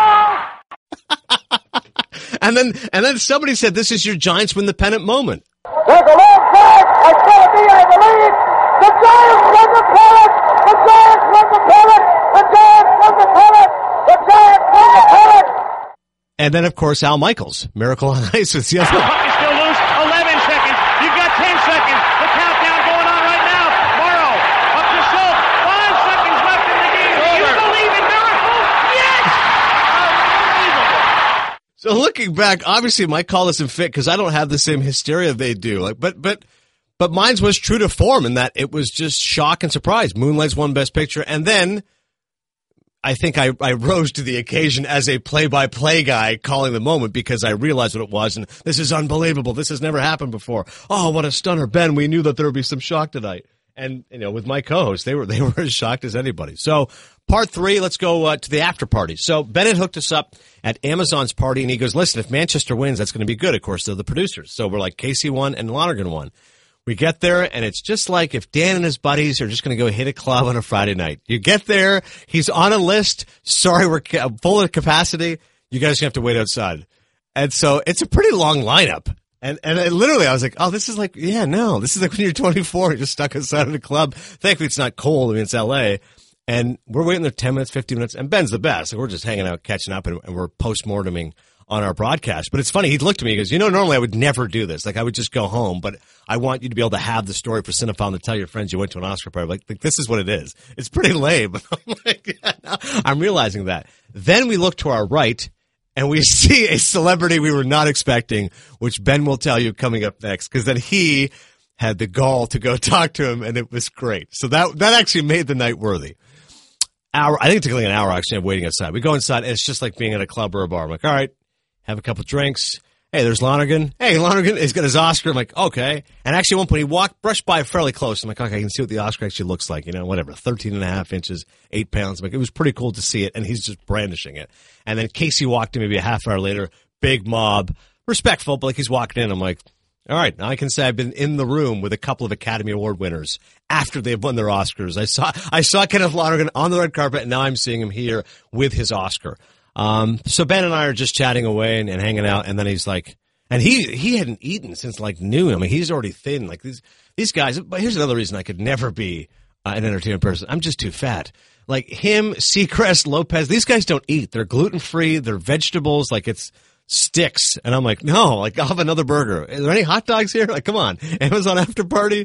And then somebody said, this is your Giants win the pennant moment. There's a long pass. It's going to be, I believe, the Giants win the pennant. The Giants win the pennant. The Giants win the pennant. The Giants win the pennant. And then, of course, Al Michaels, Miracle on Ice was the other one. Puck is still loose. 11 seconds. You've got 10 seconds. The countdown going on right now. Morrow up to Schultz. 5 seconds left in the game. Do you believe in miracles? Yes! Unbelievable. So looking back, obviously my call doesn't fit because I don't have the same hysteria they do. Like, but mine was true to form in that it was just shock and surprise. Moonlight's won Best Picture, and then I think I rose to the occasion as a play-by-play guy calling the moment because I realized what it was, and this is unbelievable. This has never happened before. Oh, what a stunner, Ben. We knew that there would be some shock tonight. And, you know, with my co-hosts, they were as shocked as anybody. So, part 3, let's go to the after party. So, Bennett hooked us up at Amazon's party, and he goes, listen, if Manchester wins, that's going to be good. Of course, they're the producers. So, we're like, Casey won and Lonergan won. We get there, and it's just like if Dan and his buddies are just going to go hit a club on a Friday night. You get there, he's on a list. Sorry, we're full of capacity. You guys have to wait outside. And so it's a pretty long lineup. And literally, I was like, oh, this is like, yeah, no, this is like when you're 24, you're just stuck outside of the club. Thankfully, it's not cold. I mean, it's L.A. And we're waiting there 10 minutes, 15 minutes, and Ben's the best. Like, we're just hanging out, catching up, and we're post-morteming on our broadcast. But it's funny, he looked at me, he goes, you know, normally I would never do this. Like, I would just go home, but I want you to be able to have the story for Cinephile to tell your friends you went to an Oscar party. Like this is what it is. It's pretty lame. I'm like, yeah, I'm realizing that. Then we look to our right, and we see a celebrity we were not expecting, which Ben will tell you coming up next, because then he had the gall to go talk to him, and it was great. So that actually made the night worthy. I think it took like an hour actually of waiting outside. We go inside, and it's just like being at a club or a bar. I'm like, all right, have a couple drinks. Hey, there's Lonergan. Hey, Lonergan, he's got his Oscar. I'm like, okay. And actually, at one point, he brushed by fairly close. I'm like, okay, I can see what the Oscar actually looks like. You know, whatever, 13.5 inches, 8 pounds. I'm like, it was pretty cool to see it, and he's just brandishing it. And then Casey walked in maybe a half hour later, big mob, respectful, but like he's walking in. I'm like, all right, now I can say I've been in the room with a couple of Academy Award winners after they've won their Oscars. I saw Kenneth Lonergan on the red carpet, and now I'm seeing him here with his Oscar. So Ben and I are just chatting away and hanging out, and then he's like, and he hadn't eaten since like noon. I mean, he's already thin. Like these guys. But here's another reason I could never be an entertainment person. I'm just too fat. Like him, Seacrest, Lopez. These guys don't eat. They're gluten free. They're vegetables. Like it's sticks. And I'm like, no. Like I'll have another burger. Are there any hot dogs here? Like, come on, Amazon after party.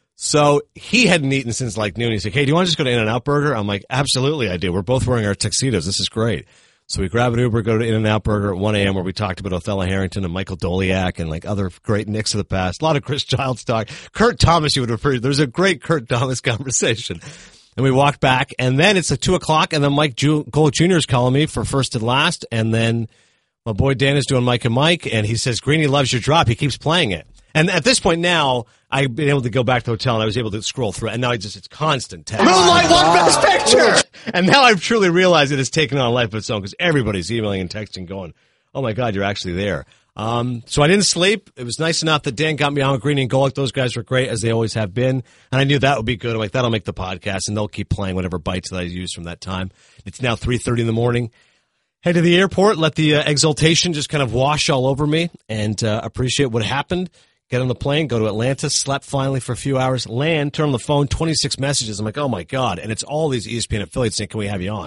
So he hadn't eaten since like noon. He's like, hey, do you want to just go to In-N-Out Burger? I'm like, absolutely, I do. We're both wearing our tuxedos. This is great. So we grab an Uber, go to In-N-Out Burger at 1 a.m. where we talked about Othello Harrington and Michael Doliak and like other great Knicks of the past. A lot of Chris Childs talk. Kurt Thomas, you would refer. There's a great Kurt Thomas conversation. And we walked back, and then it's like 2 o'clock, and then Mike Golic Jr. is calling me for First and Last, and then my boy Dan is doing Mike and Mike, and he says, Greeny loves your drop. He keeps playing it. And at this point now, I've been able to go back to the hotel, and I was able to scroll through it, and now it's constant text. Moonlight won Best Picture! And now I've truly realized it has taken on a life of its own because everybody's emailing and texting going, oh, my God, you're actually there. So I didn't sleep. It was nice enough that Dan got me on with Greeny and Golic. Those guys were great, as they always have been. And I knew that would be good. I'm like, that'll make the podcast, and they'll keep playing whatever bites that I use from that time. It's now 3:30 in the morning. Head to the airport, let the exultation just kind of wash all over me, and appreciate what happened. Get on the plane, go to Atlanta, slept finally for a few hours, land, turn on the phone, 26 messages. I'm like, oh, my God. And it's all these ESPN affiliates saying, can we have you on?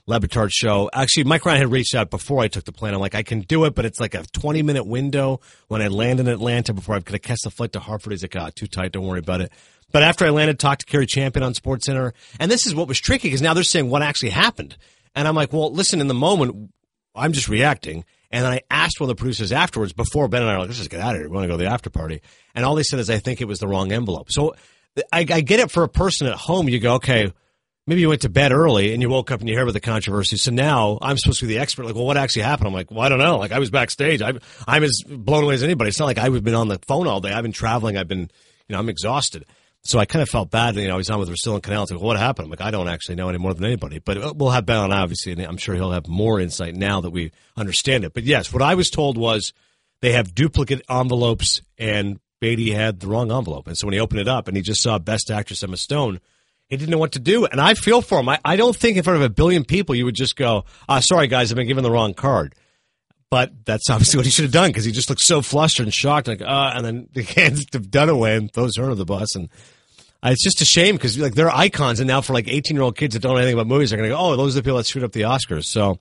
Le Batard show. Actually, Mike Ryan had reached out before I took the plane. I'm like, I can do it, but it's like a 20-minute window when I land in Atlanta before I'm going to catch the flight to Hartford. He's like, too tight, don't worry about it. But after I landed, talked to Kerry Champion on SportsCenter, and this is what was tricky because now they're saying what actually happened. And I'm like, well, listen, in the moment, I'm just reacting. And then I asked one of the producers afterwards, before Ben and I were like, let's just get out of here. We want to go to the after party. And all they said is, I think it was the wrong envelope. So I get it for a person at home. You go, okay, maybe you went to bed early and you woke up and you heard about the controversy. So now I'm supposed to be the expert. Like, well, what actually happened? I'm like, well, I don't know. Like, I was backstage. I'm as blown away as anybody. It's not like I've been on the phone all day. I've been traveling. I'm exhausted. So I kind of felt bad. I was on with Russillo and Canal. It's like, well, what happened? I'm like, I don't actually know any more than anybody. But we'll have Ben on, obviously, and I'm sure he'll have more insight now that we understand it. But yes, what I was told was they have duplicate envelopes, and Beatty had the wrong envelope. And so when he opened it up and he just saw Best Actress Emma Stone, he didn't know what to do. And I feel for him. I don't think in front of a billion people you would just go, sorry, guys, I've been given the wrong card. But that's obviously what he should have done because he just looked so flustered and shocked. Like, and then the hands have Dunaway and throws her under the bus. And it's just a shame because like they're icons. And now for like 18-year-old kids that don't know anything about movies, they're going to go, those are the people that screwed up the Oscars. So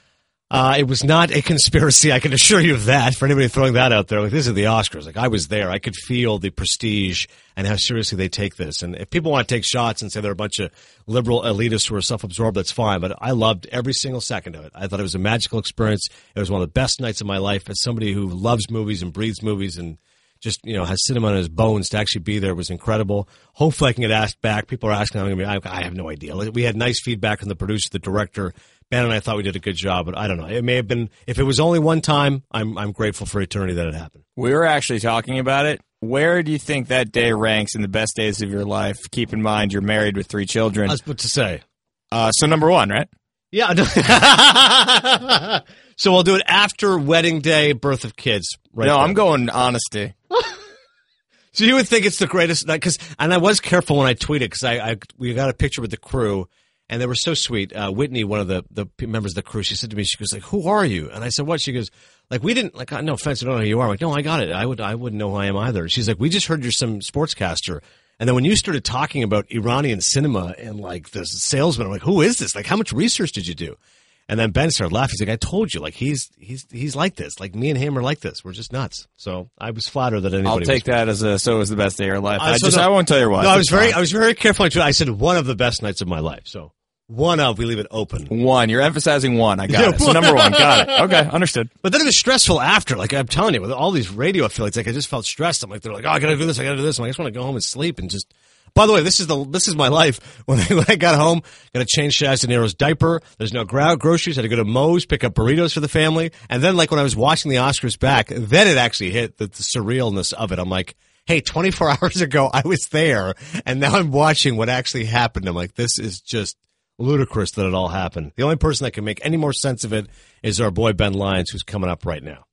it was not a conspiracy. I can assure you of that. For anybody throwing that out there, like this is the Oscars. Like I was there. I could feel the prestige and how seriously they take this. And if people want to take shots and say they're a bunch of liberal elitists who are self-absorbed, that's fine. But I loved every single second of it. I thought it was a magical experience. It was one of the best nights of my life as somebody who loves movies and breathes movies and just, has cinema in his bones. To actually be there was incredible. Hopefully I can get asked back. People are asking. I have no idea. We had nice feedback from the producer, the director. Ben and I thought we did a good job, but I don't know. It may have been, if it was only one time, I'm grateful for eternity that it happened. We were actually talking about it. Where do you think that day ranks in the best days of your life? Keep in mind you're married with 3 children. I was about to say. So number 1, right? Yeah. So we'll do it after wedding day, birth of kids. Right. No, there. I'm going honesty. So you would think it's the greatest night, and I was careful when I tweeted because we got a picture with the crew. And they were so sweet. Whitney, one of the members of the crew, she said to me, she goes like, "Who are you?" And I said, "What?" She goes, "Like we didn't like. No offense, I don't know who you are." I'm like, "No, I got it. I wouldn't know who I am either." She's like, "We just heard you're some sportscaster." And then when you started talking about Iranian cinema and like the salesman, I'm like, "Who is this? Like, how much research did you do?" And then Ben started laughing. He's like, "I told you. Like he's like this. Like me and him are like this. We're just nuts." So I was flattered that anybody. I'll take that as so it was the best day of your life. I won't tell you why. No, I was very careful. I said one of the best nights of my life. So. One of, we leave it open. 1. You're emphasizing 1. I got it. So number 1. Got it. Okay, understood. But then it was stressful after. Like, I'm telling you, with all these radio affiliates, like, I just felt stressed. I'm like, they're like, I gotta do this, I gotta do this. I'm like, I just want to go home and sleep and just... By the way, this is my life. When I got home, got to change Shaz De Niro's diaper. There's no groceries. Had to go to Moe's, pick up burritos for the family. And then, like, when I was watching the Oscars back, then it actually hit the surrealness of it. I'm like... Hey, 24 hours ago, I was there, and now I'm watching what actually happened. I'm like, this is just ludicrous that it all happened. The only person that can make any more sense of it is our boy Ben Lyons, who's coming up right now.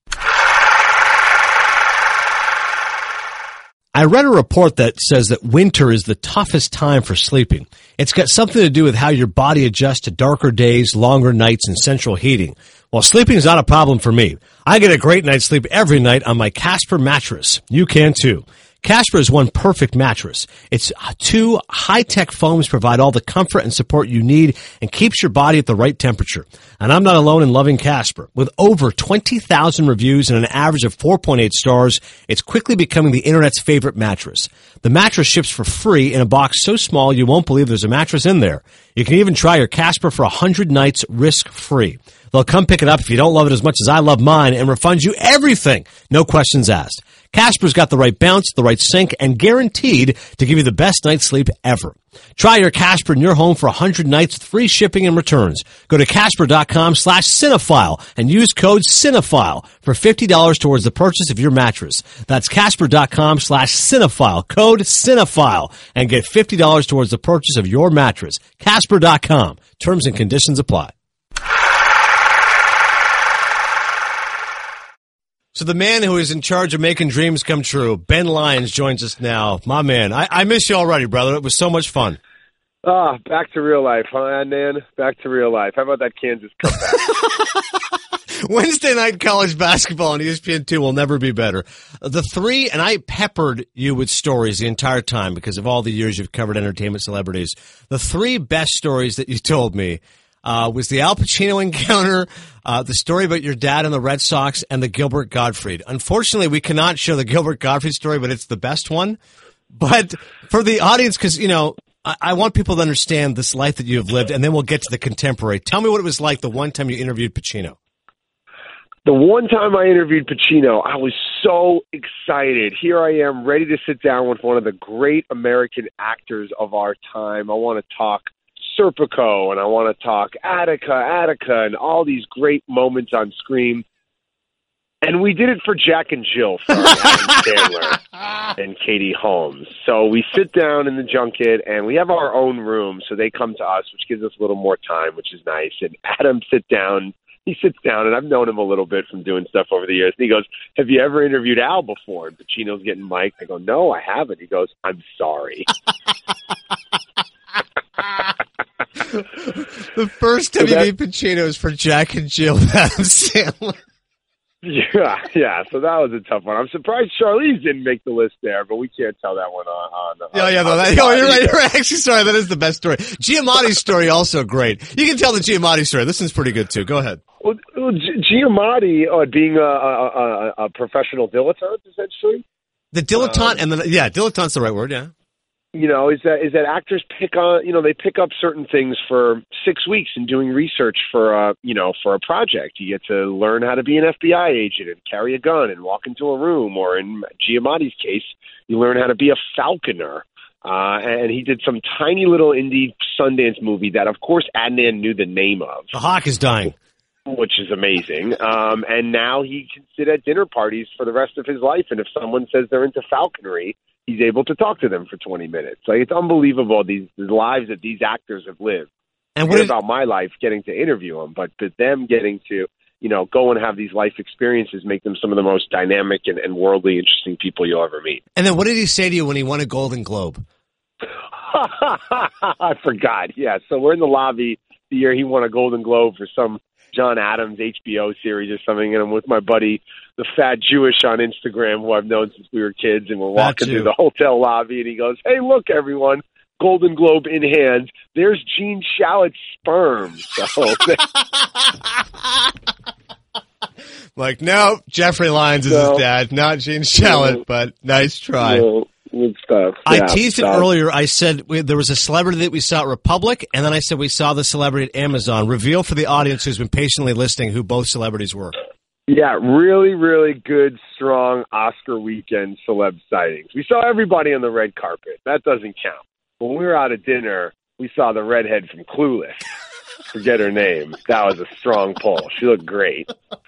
I read a report that says that winter is the toughest time for sleeping. It's got something to do with how your body adjusts to darker days, longer nights, and central heating. Well, sleeping is not a problem for me. I get a great night's sleep every night on my Casper mattress. You can too. Casper is one perfect mattress. Its 2 high-tech foams provide all the comfort and support you need and keeps your body at the right temperature. And I'm not alone in loving Casper. With over 20,000 reviews and an average of 4.8 stars, it's quickly becoming the internet's favorite mattress. The mattress ships for free in a box so small you won't believe there's a mattress in there. You can even try your Casper for 100 nights risk-free. They'll come pick it up if you don't love it as much as I love mine and refund you everything. No questions asked. Casper's got the right bounce, the right sink, and guaranteed to give you the best night's sleep ever. Try your Casper in your home for 100 nights with free shipping and returns. Go to Casper.com/Cinephile and use code Cinephile for $50 towards the purchase of your mattress. That's Casper.com/Cinephile, code Cinephile, and get $50 towards the purchase of your mattress. Casper.com. Terms and conditions apply. So the man who is in charge of making dreams come true, Ben Lyons, joins us now. My man, I miss you already, brother. It was so much fun. Back to real life, huh, Nan? Back to real life. How about that Kansas comeback? Wednesday night college basketball on ESPN2 will never be better. The 3, and I peppered you with stories the entire time because of all the years you've covered entertainment celebrities. The 3 best stories that you told me, was the Al Pacino encounter, the story about your dad and the Red Sox, and the Gilbert Gottfried. Unfortunately, we cannot show the Gilbert Gottfried story, but it's the best one. But for the audience, because, I want people to understand this life that you have lived, and then we'll get to the contemporary. Tell me what it was like the one time you interviewed Pacino. The one time I interviewed Pacino, I was so excited. Here I am, ready to sit down with one of the great American actors of our time. I want to talk Serpico, and I want to talk Attica, and all these great moments on screen. And we did it for Jack and Jill, starring Adam Sandler and Katie Holmes. So we sit down in the junket, and we have our own room, so they come to us, which gives us a little more time, which is nice. And Adam sits down, and I've known him a little bit from doing stuff over the years. And he goes, "Have you ever interviewed Al before?" And Pacino's getting mic'd. I go, "No, I haven't." He goes, "I'm sorry." The first time you meet Pacino is for Jack and Jill with Adam Sandler. Yeah. So that was a tough one. I'm surprised Charlize didn't make the list there, but we can't tell that one on you're right. You're right. Actually, sorry, that is the best story. Giamatti's story also great. You can tell the Giamatti story. This one's pretty good too. Go ahead. Well, Giamatti being a professional dilettante, essentially. The dilettante, dilettante's the right word. Yeah. Is that actors pick on, they pick up certain things for 6 weeks in doing research for a project. You get to learn how to be an FBI agent and carry a gun and walk into a room, or in Giamatti's case, you learn how to be a falconer. And he did some tiny little indie Sundance movie that, of course, Adnan knew the name of. The Hawk is Dying. Which is amazing. And now he can sit at dinner parties for the rest of his life. And if someone says they're into falconry, he's able to talk to them for 20 minutes. Like, it's unbelievable, the lives that these actors have lived. And what about my life getting to interview them, but them getting to, go and have these life experiences make them some of the most dynamic and worldly interesting people you'll ever meet. And then what did he say to you when he won a Golden Globe? I forgot. Yeah. So we're in the lobby the year he won a Golden Globe for some John Adams HBO series or something, and I'm with my buddy, the Fat Jewish on Instagram, who I've known since we were kids, and we're walking through the hotel lobby, and he goes, "Hey, look, everyone, Golden Globe in hand. There's Gene Shalit's sperm." So, like, no, Jeffrey Lyons is his dad, not Gene Shalit, but nice try. Good stuff. I teased it earlier. I said there was a celebrity that we saw at Republic, and then I said we saw the celebrity at Amazon. Reveal for the audience who's been patiently listening who both celebrities were. Yeah, really, really good, strong Oscar weekend celeb sightings. We saw everybody on the red carpet. That doesn't count. When we were out at dinner, we saw the redhead from Clueless. Forget her name. That was a strong pull. She looked great.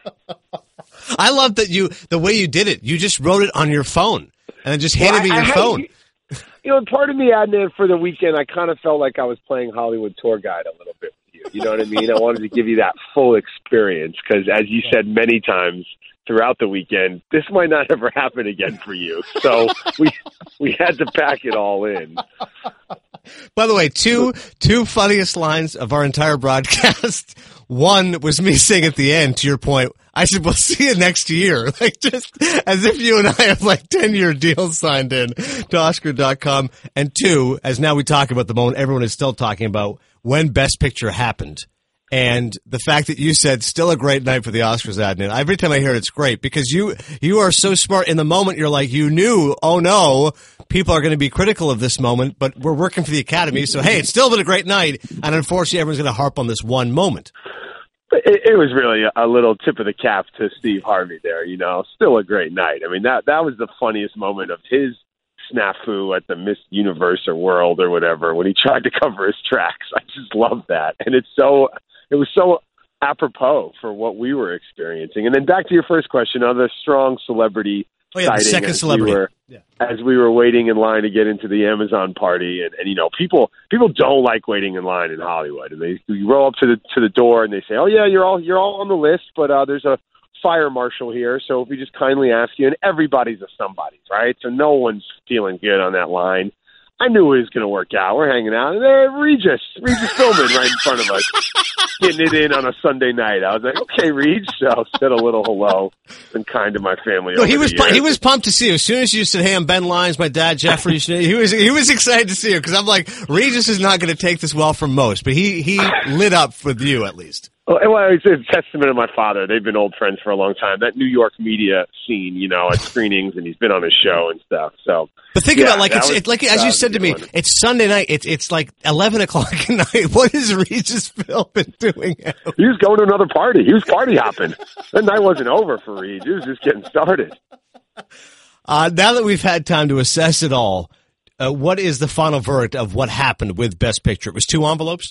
I love that the way you did it. You just wrote it on your phone. And then just handed me your phone. Part of me, Adnan, for the weekend, I kind of felt like I was playing Hollywood tour guide a little bit with you. You know what I mean? I wanted to give you that full experience because, as you said many times throughout the weekend, this might not ever happen again for you. So we had to pack it all in. By the way, two funniest lines of our entire broadcast. One was me saying at the end, to your point, I said, "We'll see you next year." Like, just as if you and I have 10-year deals signed in to Oscar.com. And two, as now we talk about the moment everyone is still talking about, when Best Picture happened. And the fact that you said, still a great night for the Oscars, Adnan. Every time I hear it, it's great because you are so smart. In the moment, you're like, you knew, oh no, people are going to be critical of this moment, but we're working for the Academy. So, hey, it's still been a great night. And unfortunately, everyone's going to harp on this one moment. It was really a little tip of the cap to Steve Harvey there, Still a great night. I mean, that was the funniest moment of his snafu at the Miss Universe or World or whatever when he tried to cover his tracks. I just love that. And it was so apropos for what we were experiencing. And then back to your first question, other strong celebrity the second celebrity. As we were waiting in line to get into the Amazon party, and people don't like waiting in line in Hollywood, and you roll up to the door and they say, "Oh yeah, you're all on the list, but there's a fire marshal here, so if we just kindly ask you," and everybody's a somebody, right? So no one's feeling good on that line. I knew it was going to work out. We're hanging out, and there, Regis Philbin right in front of us, getting it in on a Sunday night. I was like, okay, Reg. So said a little hello, been kind to my family. No, he was pumped to see you. As soon as you said, "Hey, I'm Ben Lyons, my dad, Jeffrey," he was excited to see you because I'm like, Regis is not going to take this well from most, but he lit up with you at least. Well, it's a testament to my father. They've been old friends for a long time. That New York media scene, at screenings, and he's been on his show and stuff. So, but think about it's like as you said to me, it's Sunday night. It's like 11 o'clock at night. What is Regis Philbin doing? He was going to another party. He was party hopping. That night wasn't over for Reed. He was just getting started. Now that we've had time to assess it all, what is the final verdict of what happened with Best Picture? It was 2 envelopes?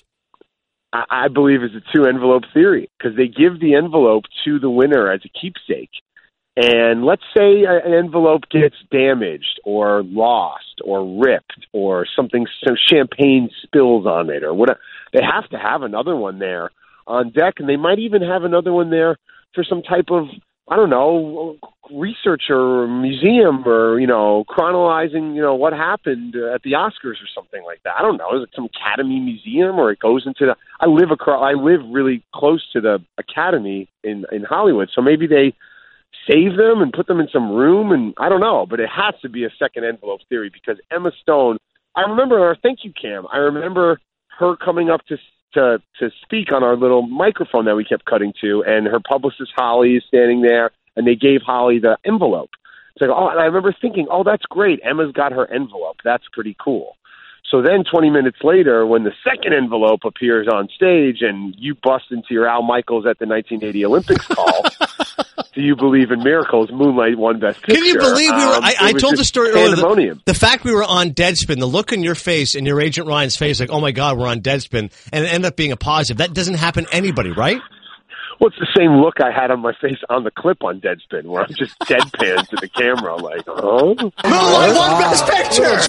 I believe it's a 2-envelope theory because they give the envelope to the winner as a keepsake. And let's say an envelope gets damaged or lost or ripped or some champagne spills on it or whatever. They have to have another one there on deck, and they might even have another one there for some type of, I don't know, research or museum or, chronologizing, what happened at the Oscars or something like that. I don't know. Is it some Academy museum or it goes into the, I live really close to the Academy in Hollywood. So maybe they save them and put them in some room, and I don't know, but it has to be a second envelope theory because Emma Stone, I remember our thank you cam. I remember her coming up to speak on our little microphone that we kept cutting to, and her publicist Holly is standing there, and they gave Holly the envelope. It's like, and I remember thinking, that's great. Emma's got her envelope. That's pretty cool. So then 20 minutes later, when the second envelope appears on stage and you bust into your Al Michaels at the 1980 Olympics call, do you believe in miracles? Moonlight won Best Picture. Can you believe we were? I told the story earlier. The fact we were on Deadspin, the look in your face and your agent Ryan's face, like, oh my God, we're on Deadspin, and it ended up being a positive. That doesn't happen to anybody, right? Well, it's the same look I had on my face on the clip on Deadspin, where I'm just deadpan to the camera, like, oh. Moonlight won Best Picture!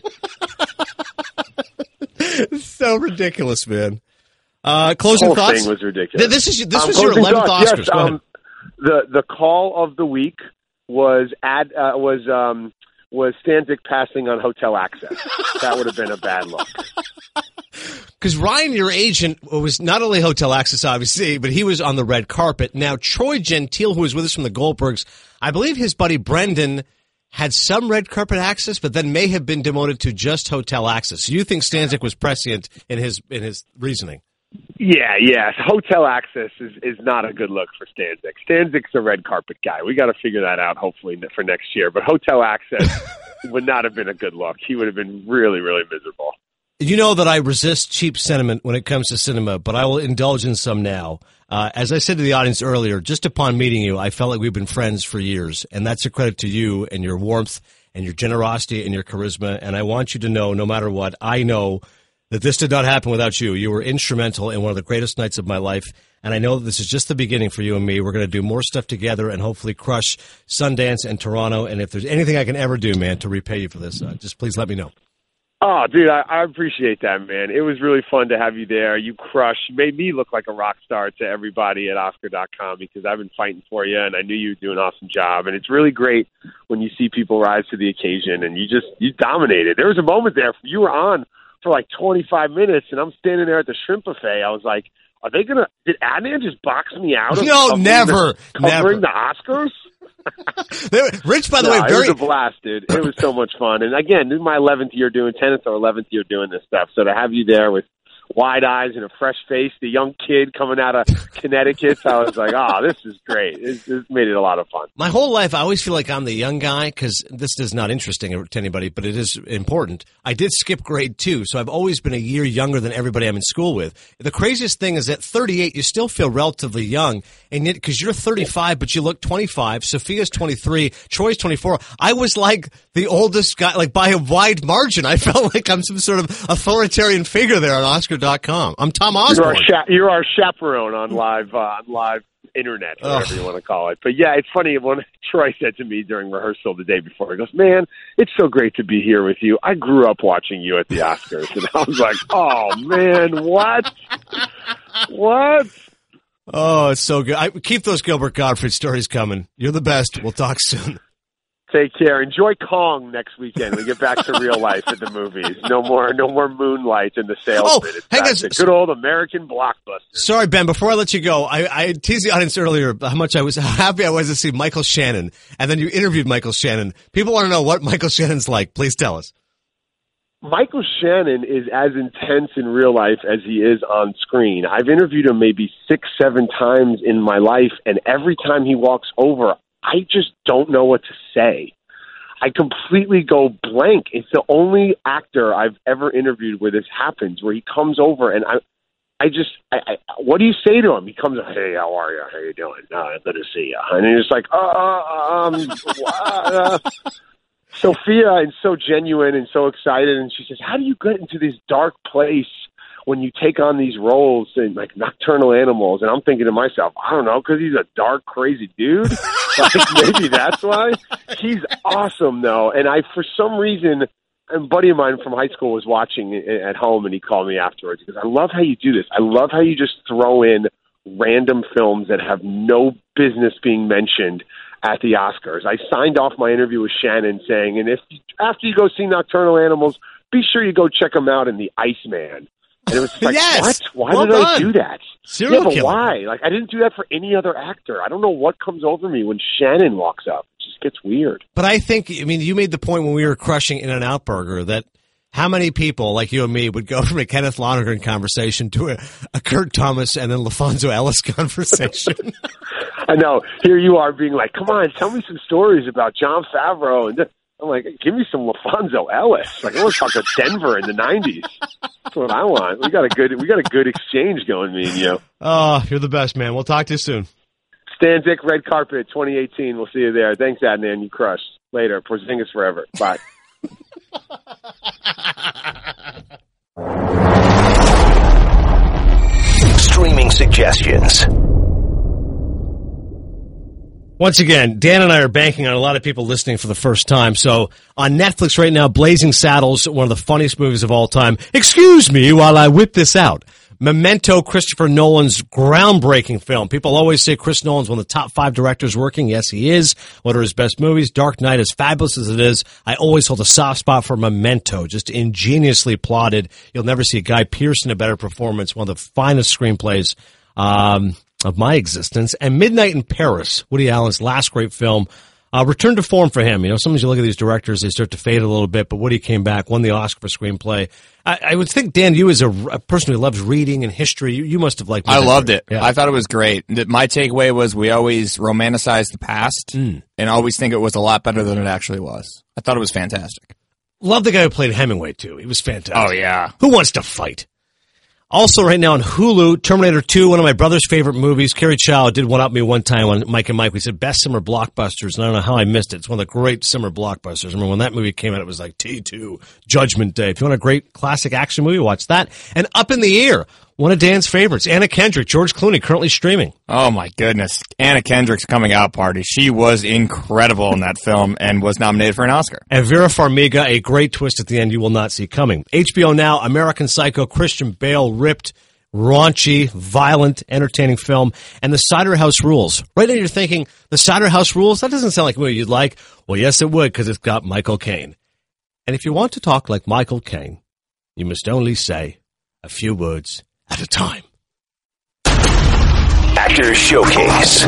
It's so ridiculous, man. Closing the whole thoughts? Thing was ridiculous. This was your 11th Oscars. Yes, Go ahead. The call of the week was Stanzik passing on Hotel Access. That would have been a bad look. Because Ryan, your agent, was not only Hotel Access, obviously, but he was on the red carpet. Now, Troy Gentile, who was with us from the Goldbergs, I believe his buddy Brendan had some red carpet access, but then may have been demoted to just Hotel Access. So you think Stanzik was prescient in his reasoning? Yeah. Hotel Access is not a good look for Stanzik. Stanzik's a red carpet guy. We got to figure that out, hopefully, for next year. But Hotel Access would not have been a good look. He would have been really, really miserable. You know that I resist cheap sentiment when it comes to cinema, but I will indulge in some now. As I said to the audience earlier, just upon meeting you, I felt like we've been friends for years, and that's a credit to you and your warmth and your generosity and your charisma, and I want you to know, no matter what, I know that this did not happen without you. You were instrumental in one of the greatest nights of my life, and I know that this is just the beginning for you and me. We're going to do more stuff together and hopefully crush Sundance and Toronto, and if there's anything I can ever do, man, to repay you for this, just please let me know. Oh, dude, I appreciate that, man. It was really fun to have you there. You crushed. You made me look like a rock star to everybody at Oscar.com because I've been fighting for you, and I knew you were doing an awesome job. And it's really great when you see people rise to the occasion, and you dominated. There was a moment there. You were on for like 25 minutes, and I'm standing there at the shrimp buffet. I was like, did Adnan just box me out of covering the Oscars? Rich, by the way, it was a blast, dude. It was so much fun. And again, this is my 10th or 11th year doing this stuff. So to have you there with wide eyes and a fresh face, the young kid coming out of Connecticut, I was like, this is great. This made it a lot of fun. My whole life, I always feel like I'm the young guy because this is not interesting to anybody, but it is important. I did skip grade 2, so I've always been a year younger than everybody I'm in school with. The craziest thing is at 38, you still feel relatively young, and yet because you're 35, but you look 25. Sophia's 23. Troy's 24. I was like the oldest guy, like by a wide margin. I felt like I'm some sort of authoritarian figure there on Oscar.com. I'm Tom Osborne. You're our chaperone on live internet, or whatever you want to call it. But yeah, it's funny when Troy said to me during rehearsal the day before, he goes, "Man, it's so great to be here with you. I grew up watching you at the Oscars." And I was like, "Oh man, what? What?" Oh, it's so good. Keep those Gilbert Gottfried stories coming. You're the best. We'll talk soon. Take care. Enjoy Kong next weekend. We get back to real life at the movies. No more Moonlight and the salesman. Hey guys, good old American blockbuster. Sorry, Ben. Before I let you go, I teased the audience earlier how happy I was to see Michael Shannon, and then you interviewed Michael Shannon. People want to know what Michael Shannon's like. Please tell us. Michael Shannon is as intense in real life as he is on screen. I've interviewed him maybe 6-7 times in my life, and every time he walks over, I just don't know what to say. I completely go blank. It's the only actor I've ever interviewed where this happens, where he comes over and I what do you say to him? He comes, hey, how are you? How you doing? Good to see you. And he's just like, Sophia, and so genuine and so excited. And she says, how do you get into this dark place when you take on these roles in like Nocturnal Animals? And I'm thinking to myself, I don't know, because he's a dark, crazy dude. Like, maybe that's why. He's awesome, though. And for some reason, a buddy of mine from high school was watching at home, and he called me afterwards. He goes, I love how you do this. I love how you just throw in random films that have no business being mentioned at the Oscars. I signed off my interview with Shannon saying, and after you go see Nocturnal Animals, be sure you go check him out in The Iceman. And it was just like, yes! What? Why did I do that? Serial but killer. why? Like, I didn't do that for any other actor. I don't know what comes over me when Shannon walks up. It just gets weird. But I think, you made the point when we were crushing In-N-Out Burger that how many people like you and me would go from a Kenneth Lonergan conversation to a Kurt Thomas and then LaFonso Ellis conversation? I know. Here you are being like, come on, tell me some stories about Jon Favreau. And I'm like, give me some LaFonso Ellis. Like, I want to talk to Denver in the 90s. That's what I want. We got a good exchange going, me and you. Oh, you're the best, man. We'll talk to you soon. Stanzik Red Carpet 2018. We'll see you there. Thanks, Adnan. You crushed. Later. Porzingis forever. Bye. Streaming suggestions. Once again, Dan and I are banking on a lot of people listening for the first time. So on Netflix right now, Blazing Saddles, one of the funniest movies of all time. Excuse me while I whip this out. Memento, Christopher Nolan's groundbreaking film. People always say Chris Nolan's one of the top 5 directors working. Yes, he is. What are his best movies? Dark Knight, as fabulous as it is, I always hold a soft spot for Memento. Just ingeniously plotted. You'll never see Guy Pearce in a better performance. One of the finest screenplays of my existence. And Midnight in Paris, Woody Allen's last great film. Return to form for him. Sometimes you look at these directors, they start to fade a little bit, but Woody came back, won the Oscar for screenplay. I would think, Dan, you as a person who loves reading and history, you must have liked it. I loved it. Yeah. I thought it was great. My takeaway was we always romanticize the past and always think it was a lot better than it actually was. I thought it was fantastic. Love the guy who played Hemingway, too. He was fantastic. Oh, yeah. Who wants to fight? Also right now on Hulu, Terminator 2, one of my brother's favorite movies. Carrie Chow did one up me one time on Mike and Mike. We said best summer blockbusters, and I don't know how I missed it. It's one of the great summer blockbusters. I remember when that movie came out, it was like T2, Judgment Day. If you want a great classic action movie, watch that. And Up in the Air, one of Dan's favorites. Anna Kendrick, George Clooney, currently streaming. Oh, my goodness. Anna Kendrick's coming out party. She was incredible in that film and was nominated for an Oscar. And Vera Farmiga, a great twist at the end you will not see coming. HBO Now, American Psycho, Christian Bale, ripped, raunchy, violent, entertaining film. And The Cider House Rules. Right now you're thinking, The Cider House Rules? That doesn't sound like a movie you'd like. Well, yes, it would, because it's got Michael Caine. And if you want to talk like Michael Caine, you must only say a few words at a time. Actors Showcase.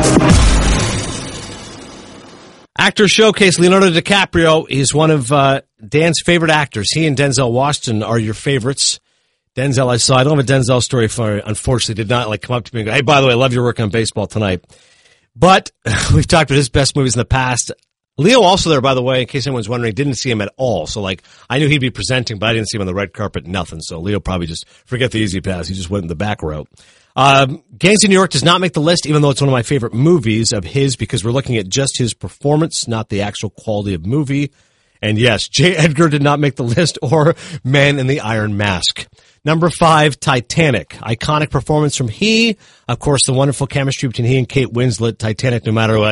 Actors Showcase, Leonardo DiCaprio is one of Dan's favorite actors. He and Denzel Washington are your favorites. Denzel, I don't have a Denzel story for you. Unfortunately, did not come up to me and go, hey, by the way, I love your work on Baseball Tonight. But we've talked about his best movies in the past. Leo also there, by the way, in case anyone's wondering, didn't see him at all. So, I knew he'd be presenting, but I didn't see him on the red carpet, nothing. So Leo probably just forget the easy pass. He just went in the back row. Gangs of New York does not make the list, even though it's one of my favorite movies of his, because we're looking at just his performance, not the actual quality of movie. And yes, J. Edgar did not make the list, or Man in the Iron Mask. Number 5, Titanic. Iconic performance from he. Of course, the wonderful chemistry between he and Kate Winslet. Titanic, no matter what,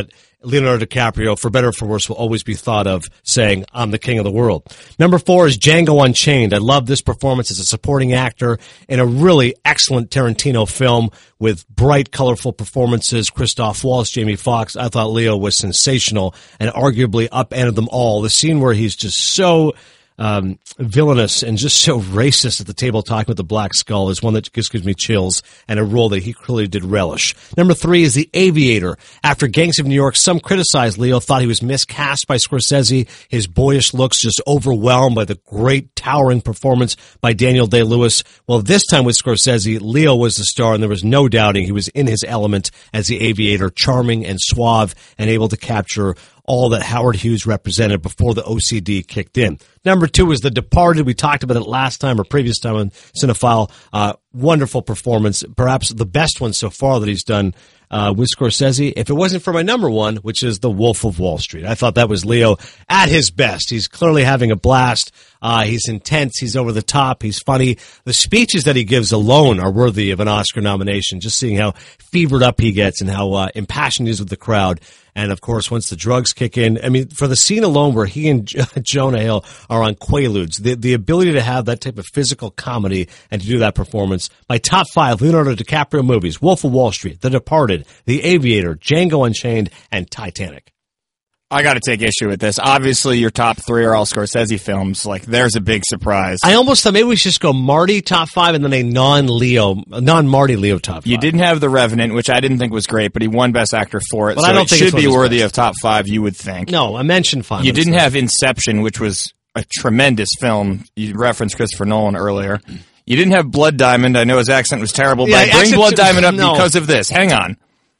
Leonardo DiCaprio, for better or for worse, will always be thought of saying, I'm the king of the world. Number 4 is Django Unchained. I love this performance as a supporting actor in a really excellent Tarantino film with bright, colorful performances. Christoph Waltz, Jamie Foxx. I thought Leo was sensational and arguably upended them all. The scene where he's just so villainous and just so racist at the table talking with the Black Skull is one that just gives me chills, and a role that he clearly did relish. Number 3 is The Aviator. After Gangs of New York, some criticized Leo, thought he was miscast by Scorsese. His boyish looks just overwhelmed by the great towering performance by Daniel Day-Lewis. Well, this time with Scorsese, Leo was the star, and there was no doubting he was in his element as the Aviator, charming and suave and able to capture all that Howard Hughes represented before the OCD kicked in. Number 2 is The Departed. We talked about it last time or previous time on Cinephile. Wonderful performance, perhaps the best one so far that he's done with Scorsese. If it wasn't for my number 1, which is The Wolf of Wall Street. I thought that was Leo at his best. He's clearly having a blast. He's intense. He's over the top. He's funny. The speeches that he gives alone are worthy of an Oscar nomination, just seeing how fevered up he gets and how impassioned he is with the crowd. And, of course, once the drugs kick in, I mean, for the scene alone where he and Jonah Hill are on Quaaludes, the ability to have that type of physical comedy and to do that performance. My top 5 Leonardo DiCaprio movies: Wolf of Wall Street, The Departed, The Aviator, Django Unchained, and Titanic. I got to take issue with this. Obviously, your top 3 are all Scorsese films. Like, there's a big surprise. I almost thought maybe we should just go Marty top 5 and then a non-Marty Leo top 5. You didn't have The Revenant, which I didn't think was great, but he won Best Actor for it. But so I don't it think should be worthy best of top 5, you would think. No, I mentioned 5. You didn't have Inception, which was a tremendous film. You referenced Christopher Nolan earlier. You didn't have Blood Diamond. I know his accent was terrible, but I bring Blood Diamond up because of this. Hang on.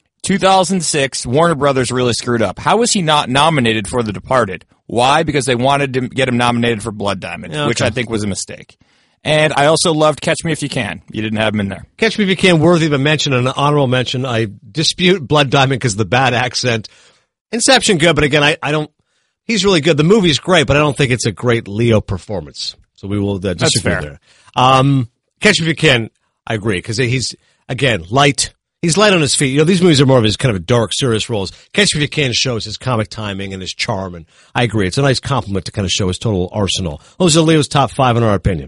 2006, Warner Brothers really screwed up. How was he not nominated for The Departed? Why? Because they wanted to get him nominated for Blood Diamond, which I think was a mistake. And I also loved Catch Me If You Can. You didn't have him in there. Catch Me If You Can, worthy of a mention and an honorable mention. I dispute Blood Diamond because of the bad accent. Inception, good, but again, I don't. He's really good. The movie's great, but I don't think it's a great Leo performance. So we will disagree there. Catch Me If You Can, I agree, because he's, again, light. He's light on his feet. You know, these movies are more of his kind of dark, serious roles. Catch Me If You Can shows his comic timing and his charm, and I agree. It's a nice compliment to kind of show his total arsenal. Those are Leo's top 5 in our opinion.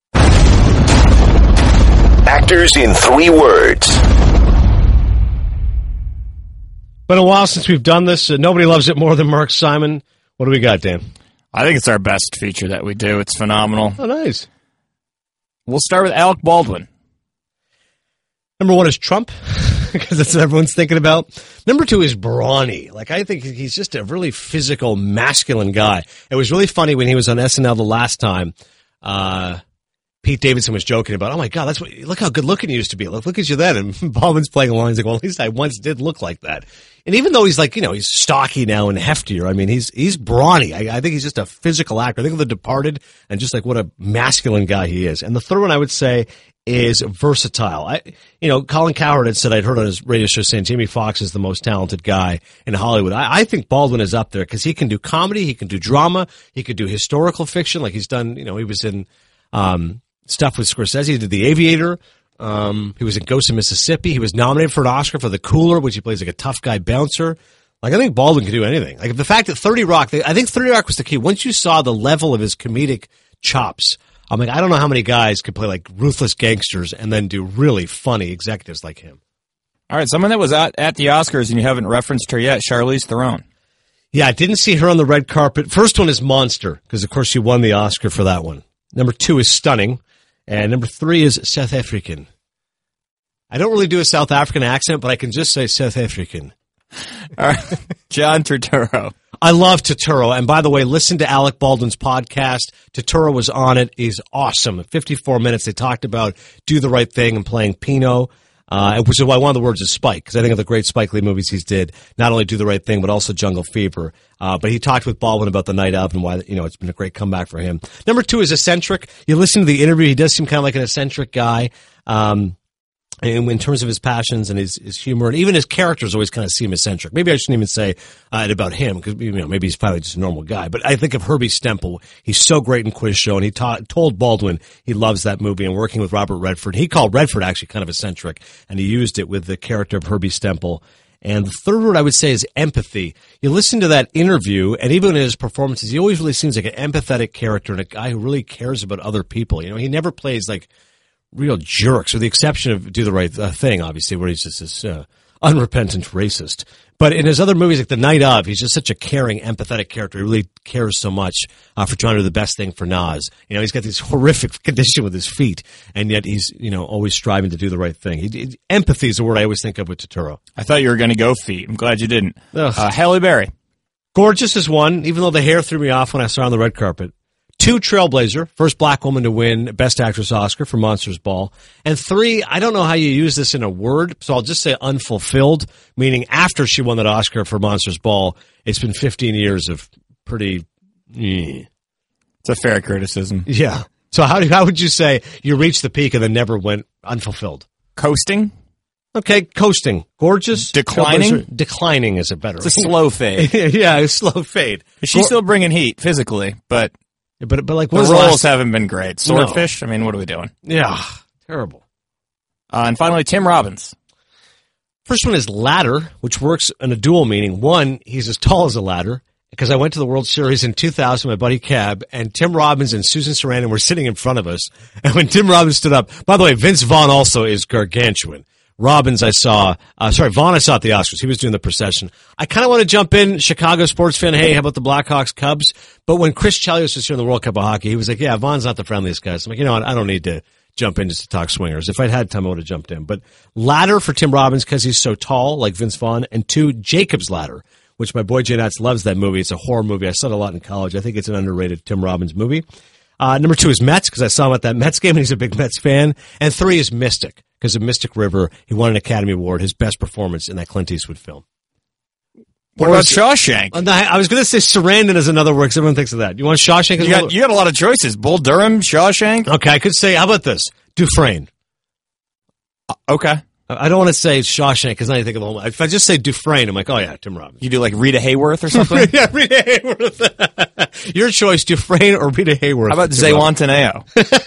Actors in 3 words. Been a while since we've done this. Nobody loves it more than Mark Simon. What do we got, Dan? I think it's our best feature that we do. It's phenomenal. Oh, nice. We'll start with Alec Baldwin. Number 1 is Trump, because that's what everyone's thinking about. Number 2 is Brawny. Like, I think he's just a really physical, masculine guy. It was really funny when he was on SNL the last time. Pete Davidson was joking about, oh my God, look how good looking you used to be. Look at you then. And Baldwin's playing along. He's like, well, at least I once did look like that. And even though he's like, you know, he's stocky now and heftier, I mean, he's brawny. I think he's just a physical actor. I think of The Departed and just like what a masculine guy he is. And the third one I would say is versatile. Colin Cowherd had said, I'd heard on his radio show saying Jamie Foxx is the most talented guy in Hollywood. I think Baldwin is up there because he can do comedy, he can do drama, he could do historical fiction like he's done, he was in, stuff with Scorsese. He did The Aviator. He was in Ghost of Mississippi. He was nominated for an Oscar for The Cooler, which he plays like a tough guy bouncer. Like, I think Baldwin can do anything. Like, the fact that 30 Rock, I think 30 Rock was the key. Once you saw the level of his comedic chops, I'm like, I don't know how many guys could play like ruthless gangsters and then do really funny executives like him. All right, someone that was at the Oscars and you haven't referenced her yet, Charlize Theron. Yeah, I didn't see her on the red carpet. First one is Monster, because, of course, she won the Oscar for that one. Number 2 is Stunning. And number 3 is South African. I don't really do a South African accent, but I can just say South African. All right. John Turturro. I love Turturro. And by the way, listen to Alec Baldwin's podcast. Turturro was on it. He's awesome. 54 minutes. They talked about Do the Right Thing and playing Pino, which is why one of the words is Spike, because I think of the great Spike Lee movies he's did, not only Do the Right Thing, but also Jungle Fever. But he talked with Baldwin about the night of and why, it's been a great comeback for him. Number 2 is eccentric. You listen to the interview, he does seem kind of like an eccentric guy. In terms of his passions and his humor, and even his characters always kind of seem eccentric. Maybe I shouldn't even say it about him, because maybe he's probably just a normal guy. But I think of Herbie Stemple. He's so great in Quiz Show, and he told Baldwin he loves that movie, and working with Robert Redford. He called Redford actually kind of eccentric, and he used it with the character of Herbie Stemple. And the third word I would say is empathy. You listen to that interview, and even in his performances, he always really seems like an empathetic character and a guy who really cares about other people. You know, he never plays like real jerks, with the exception of Do the Right Thing, obviously, where he's just this unrepentant racist. But in his other movies, like The Night Of, he's just such a caring, empathetic character. He really cares so much for trying to do the best thing for Nas. You know, he's got this horrific condition with his feet, and yet he's, you know, always striving to do the right thing. Empathy is a word I always think of with Turturro. I thought you were going to go feet. I'm glad you didn't. Halle Berry. Gorgeous is one, even though the hair threw me off when I saw her on the red carpet. 2, Trailblazer, first black woman to win Best Actress Oscar for Monsters Ball. And 3, I don't know how you use this in a word, so I'll just say unfulfilled, meaning after she won that Oscar for Monsters Ball, it's been 15 years of pretty... It's a fair criticism. Yeah. So how would you say you reached the peak and then never went unfulfilled? Coasting? Okay, coasting. Gorgeous. Declining? Declining is a better It's a slow fade. Yeah, a slow fade. She's still bringing heat physically, but like the roles haven't been great. Swordfish? No. I mean, what are we doing? Yeah, terrible. And finally, Tim Robbins. First one is ladder, which works in a dual meaning. One, he's as tall as a ladder, because I went to the World Series in 2000 with my buddy Cab, and Tim Robbins and Susan Sarandon were sitting in front of us. And when Tim Robbins stood up, by the way, Vince Vaughn also is gargantuan. Vaughn I saw at the Oscars. He was doing the procession. I kind of want to jump in, Chicago sports fan, hey, how about the Blackhawks, Cubs? But when Chris Chelios was here in the World Cup of Hockey, he was like, yeah, Vaughn's not the friendliest guy. So I'm like, you know what, I don't need to jump in just to talk swingers. If I'd had time, I would have jumped in. But ladder for Tim Robbins because he's so tall, like Vince Vaughn. And 2, Jacob's Ladder, which my boy Jay Nats loves that movie. It's a horror movie. I saw it a lot in college. I think it's an underrated Tim Robbins movie. Number 2 is Mets, because I saw him at that Mets game, and he's a big Mets fan. And 3 is Mystic, because of Mystic River, he won an Academy Award, his best performance in that Clint Eastwood film. What about Shawshank? I was going to say Sarandon is another word, because everyone thinks of that. You want Shawshank? You got a lot of choices. Bull Durham, Shawshank. Okay, I could say, how about this? Dufresne. Okay. I don't want to say Shawshank, because then I think of the whole... If I just say Dufresne, I'm like, oh yeah, Tim Robbins. You do like Rita Hayworth or something? Yeah, Rita Hayworth. Your choice, Dufresne or Rita Hayworth. How about Zewantaneo?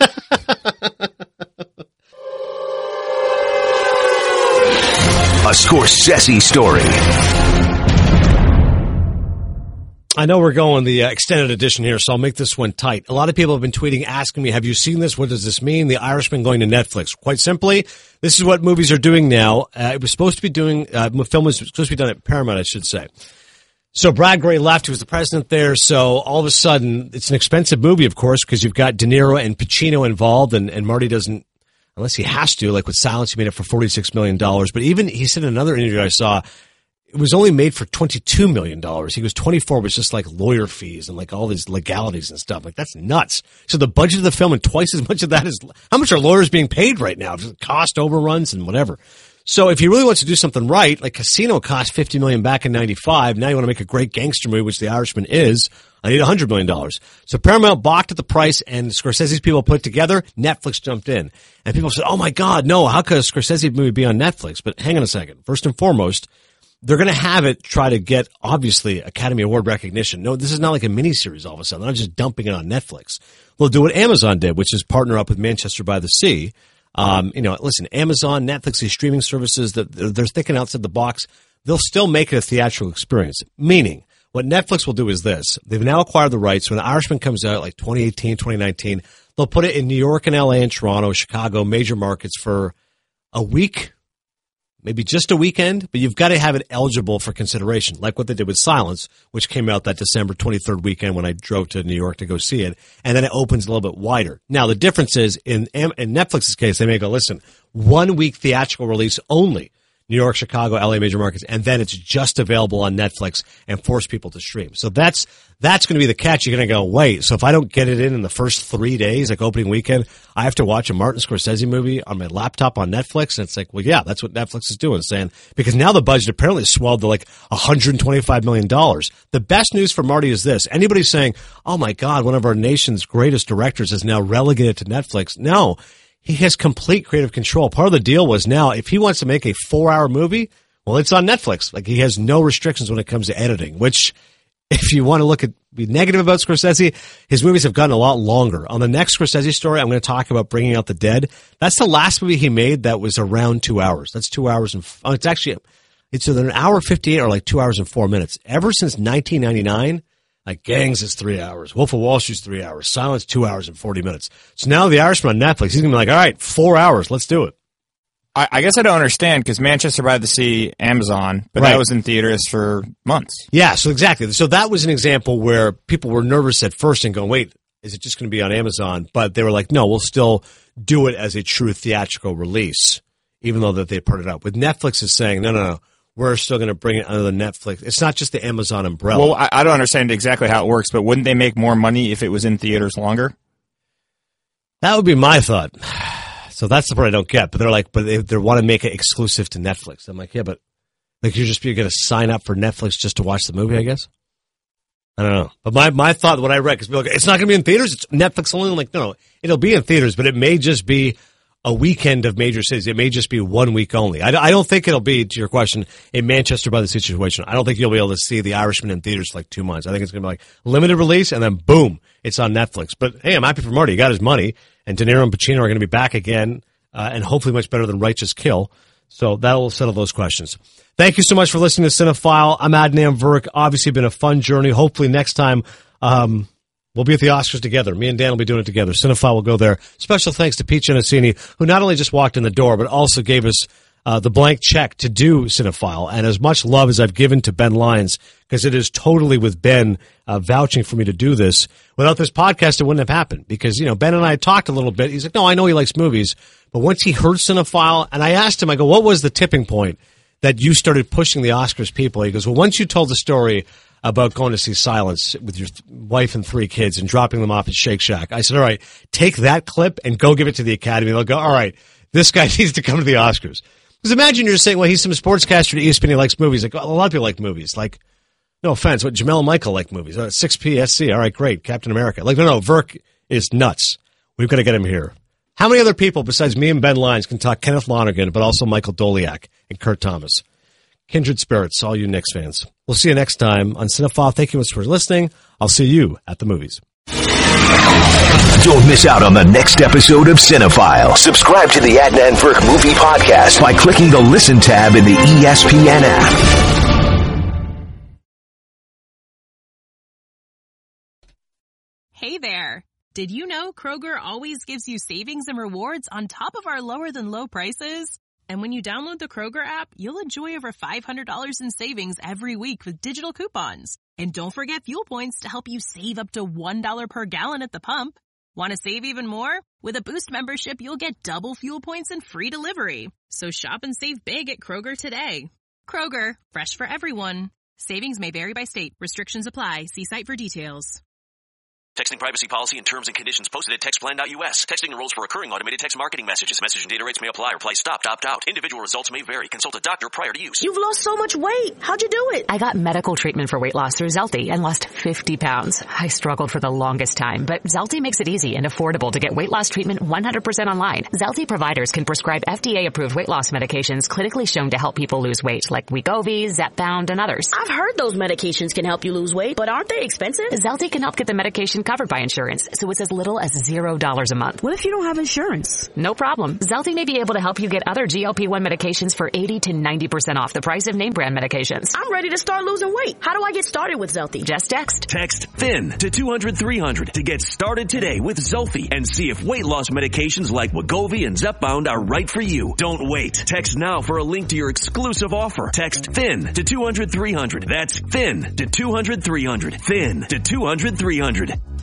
A Scorsese story. I know we're going the extended edition here, so I'll make this one tight. A lot of people have been tweeting, asking me, have you seen this? What does this mean? The Irishman going to Netflix. Quite simply, this is what movies are doing now. It was supposed to be doing, film was supposed to be done at Paramount, I should say. So Brad Gray left. He was the president there. So all of a sudden, it's an expensive movie, of course, because you've got De Niro and Pacino involved, and Marty doesn't, unless he has to, like with Silence, he made it for $46 million. But even, he said in another interview I saw, it was only made for $22 million. He goes, 24 was just like lawyer fees and like all these legalities and stuff. Like, that's nuts. So the budget of the film and twice as much of that is, how much are lawyers being paid right now? Cost overruns and whatever. So if he really wants to do something right, like Casino cost $50 million back in 95, now you want to make a great gangster movie, which The Irishman is, I need $100 million. So Paramount balked at the price, and Scorsese's people put it together. Netflix jumped in. And people said, oh my God, no, how could a Scorsese movie be on Netflix? But hang on a second. First and foremost, they're going to have it try to get, obviously, Academy Award recognition. No, this is not like a miniseries all of a sudden. They're not just dumping it on Netflix. They'll do what Amazon did, which is partner up with Manchester by the Sea. Listen, Amazon, Netflix, these streaming services, they're thinking outside the box. They'll still make it a theatrical experience. Meaning, what Netflix will do is this. They've now acquired the rights. When The Irishman comes out, like 2018, 2019, they'll put it in New York and LA and Toronto, Chicago, major markets for a week, maybe just a weekend, but you've got to have it eligible for consideration, like what they did with Silence, which came out that December 23rd weekend when I drove to New York to go see it, and then it opens a little bit wider. Now, the difference is, in Netflix's case, they may go, listen, 1 week theatrical release only, New York, Chicago, LA major markets, and then it's just available on Netflix and force people to stream. So that's going to be the catch. You're going to go, wait, so if I don't get it in the first 3 days, like opening weekend, I have to watch a Martin Scorsese movie on my laptop on Netflix? And it's like, well, yeah, that's what Netflix is doing, saying, because now the budget apparently swelled to like $125 million. The best news for Marty is this. Anybody saying, oh my God, one of our nation's greatest directors is now relegated to Netflix. No. He has complete creative control. Part of the deal was now, if he wants to make a 4-hour movie, well, it's on Netflix. Like, he has no restrictions when it comes to editing, which, if you want to be negative about Scorsese, his movies have gotten a lot longer. On the next Scorsese story, I'm going to talk about Bringing Out the Dead. That's the last movie he made that was around 2 hours. That's 2 hours and, it's actually, It's either an hour 58 or like 2 hours and 4 minutes. Ever since 1999, like Gangs is 3 hours. Wolf of Wall Street's 3 hours. Silence, 2 hours and 40 minutes. So now The Irishman on Netflix, he's going to be like, all right, 4 hours. Let's do it. I guess I don't understand because Manchester by the Sea, Amazon, but that was in theaters for months. Yeah, so exactly. So that was an example where people were nervous at first and going, wait, is it just going to be on Amazon? But they were like, no, we'll still do it as a true theatrical release, even though that they put it up. With Netflix is saying, no, we're still going to bring it under the Netflix. It's not just the Amazon umbrella. Well, I don't understand exactly how it works, but wouldn't they make more money if it was in theaters longer? That would be my thought. So that's the part I don't get. But they're like, but they want to make it exclusive to Netflix. I'm like, yeah, but like you're going to sign up for Netflix just to watch the movie, I guess? I don't know. But my thought, what I read, is it's not going to be in theaters. It's Netflix only. I'm like, no, it'll be in theaters, but it may just be a weekend of major cities. It may just be 1 week only. I don't think it'll be, to your question, a Manchester by the Sea situation. I don't think you'll be able to see The Irishman in theaters for like 2 months. I think it's going to be like limited release and then boom, it's on Netflix. But hey, I'm happy for Marty. He got his money. And De Niro and Pacino are going to be back again, and hopefully much better than Righteous Kill. So that will settle those questions. Thank you so much for listening to Cinephile. I'm Adnan Virk. Obviously been a fun journey. Hopefully next time we'll be at the Oscars together. Me and Dan will be doing it together. Cinephile will go there. Special thanks to Pete Genesini, who not only just walked in the door, but also gave us the blank check to do Cinephile. And as much love as I've given to Ben Lyons, because it is totally with Ben vouching for me to do this. Without this podcast, it wouldn't have happened. Because, Ben and I talked a little bit. He's like, no, I know he likes movies. But once he heard Cinephile, and I asked him, I go, what was the tipping point that you started pushing the Oscars people? He goes, well, once you told the story about going to see Silence with your wife and 3 kids and dropping them off at Shake Shack, I said, all right, take that clip and go give it to the Academy. They'll go, all right, this guy needs to come to the Oscars. Because imagine you're saying, well, he's some sportscaster at ESPN, he likes movies. Like, a lot of people like movies. Like, no offense, but Jamel and Michael like movies. 6P, SC, all right, great, Captain America. Like, no, Virk is nuts. We've got to get him here. How many other people besides me and Ben Lyons can talk Kenneth Lonergan, but also Michael Doliak and Kurt Thomas? Kindred spirits, all you Knicks fans. We'll see you next time on Cinephile. Thank you much for listening. I'll see you at the movies. Don't miss out on the next episode of Cinephile. Subscribe to the Adnan Virk Movie Podcast by clicking the Listen tab in the ESPN app. Hey there. Did you know Kroger always gives you savings and rewards on top of our lower-than-low prices? And when you download the Kroger app, you'll enjoy over $500 in savings every week with digital coupons. And don't forget fuel points to help you save up to $1 per gallon at the pump. Want to save even more? With a Boost membership, you'll get double fuel points and free delivery. So shop and save big at Kroger today. Kroger, fresh for everyone. Savings may vary by state. Restrictions apply. See site for details. Texting privacy policy and terms and conditions posted at textplan.us. Texting enrolls for recurring automated text marketing messages. Message and data rates may apply. Reply stopped, opt out. Individual results may vary. Consult a doctor prior to use. You've lost so much weight. How'd you do it? I got medical treatment for weight loss through Zelty and lost 50 pounds. I struggled for the longest time, but Zelty makes it easy and affordable to get weight loss treatment 100% online. Zelty providers can prescribe FDA-approved weight loss medications clinically shown to help people lose weight, like Wegovy, Zepbound, and others. I've heard those medications can help you lose weight, but aren't they expensive? Zelty can help get the medication covered by insurance, so it's as little as $0 a month. What if you don't have insurance? No problem. Zelty may be able to help you get other GLP-1 medications for 80 to 90% off the price of name brand medications. I'm ready to start losing weight. How do I get started with Zelty? Just text. Text THIN to 200-300 to get started today with Zelty and see if weight loss medications like Wegovy and Zepbound are right for you. Don't wait. Text now for a link to your exclusive offer. Text THIN to 200-300. That's THIN to 200-300. THIN to 200-300.